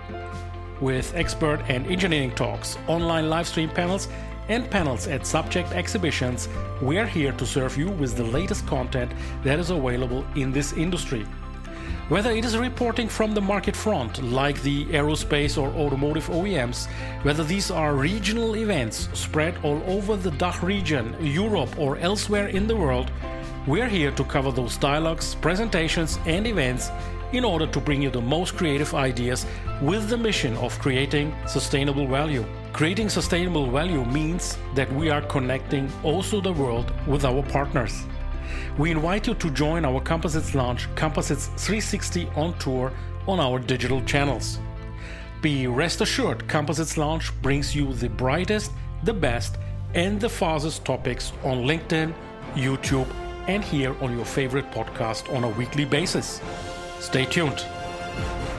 With expert and engineering talks, online live stream panels, and panels at subject exhibitions, we are here to serve you with the latest content that is available in this industry. Whether it is reporting from the market front, like the aerospace or automotive O E Ms, whether these are regional events spread all over the D A C H region, Europe, or elsewhere in the world, we are here to cover those dialogues, presentations, and events in order to bring you the most creative ideas with the mission of creating sustainable value. Creating sustainable value means that we are connecting also the world with our partners. We invite you to join our Composites Launch Composites three sixty on tour on our digital channels. Be rest assured, Composites Launch brings you the brightest, the best, and the fastest topics on LinkedIn, YouTube, and here on your favorite podcast on a weekly basis. Stay tuned.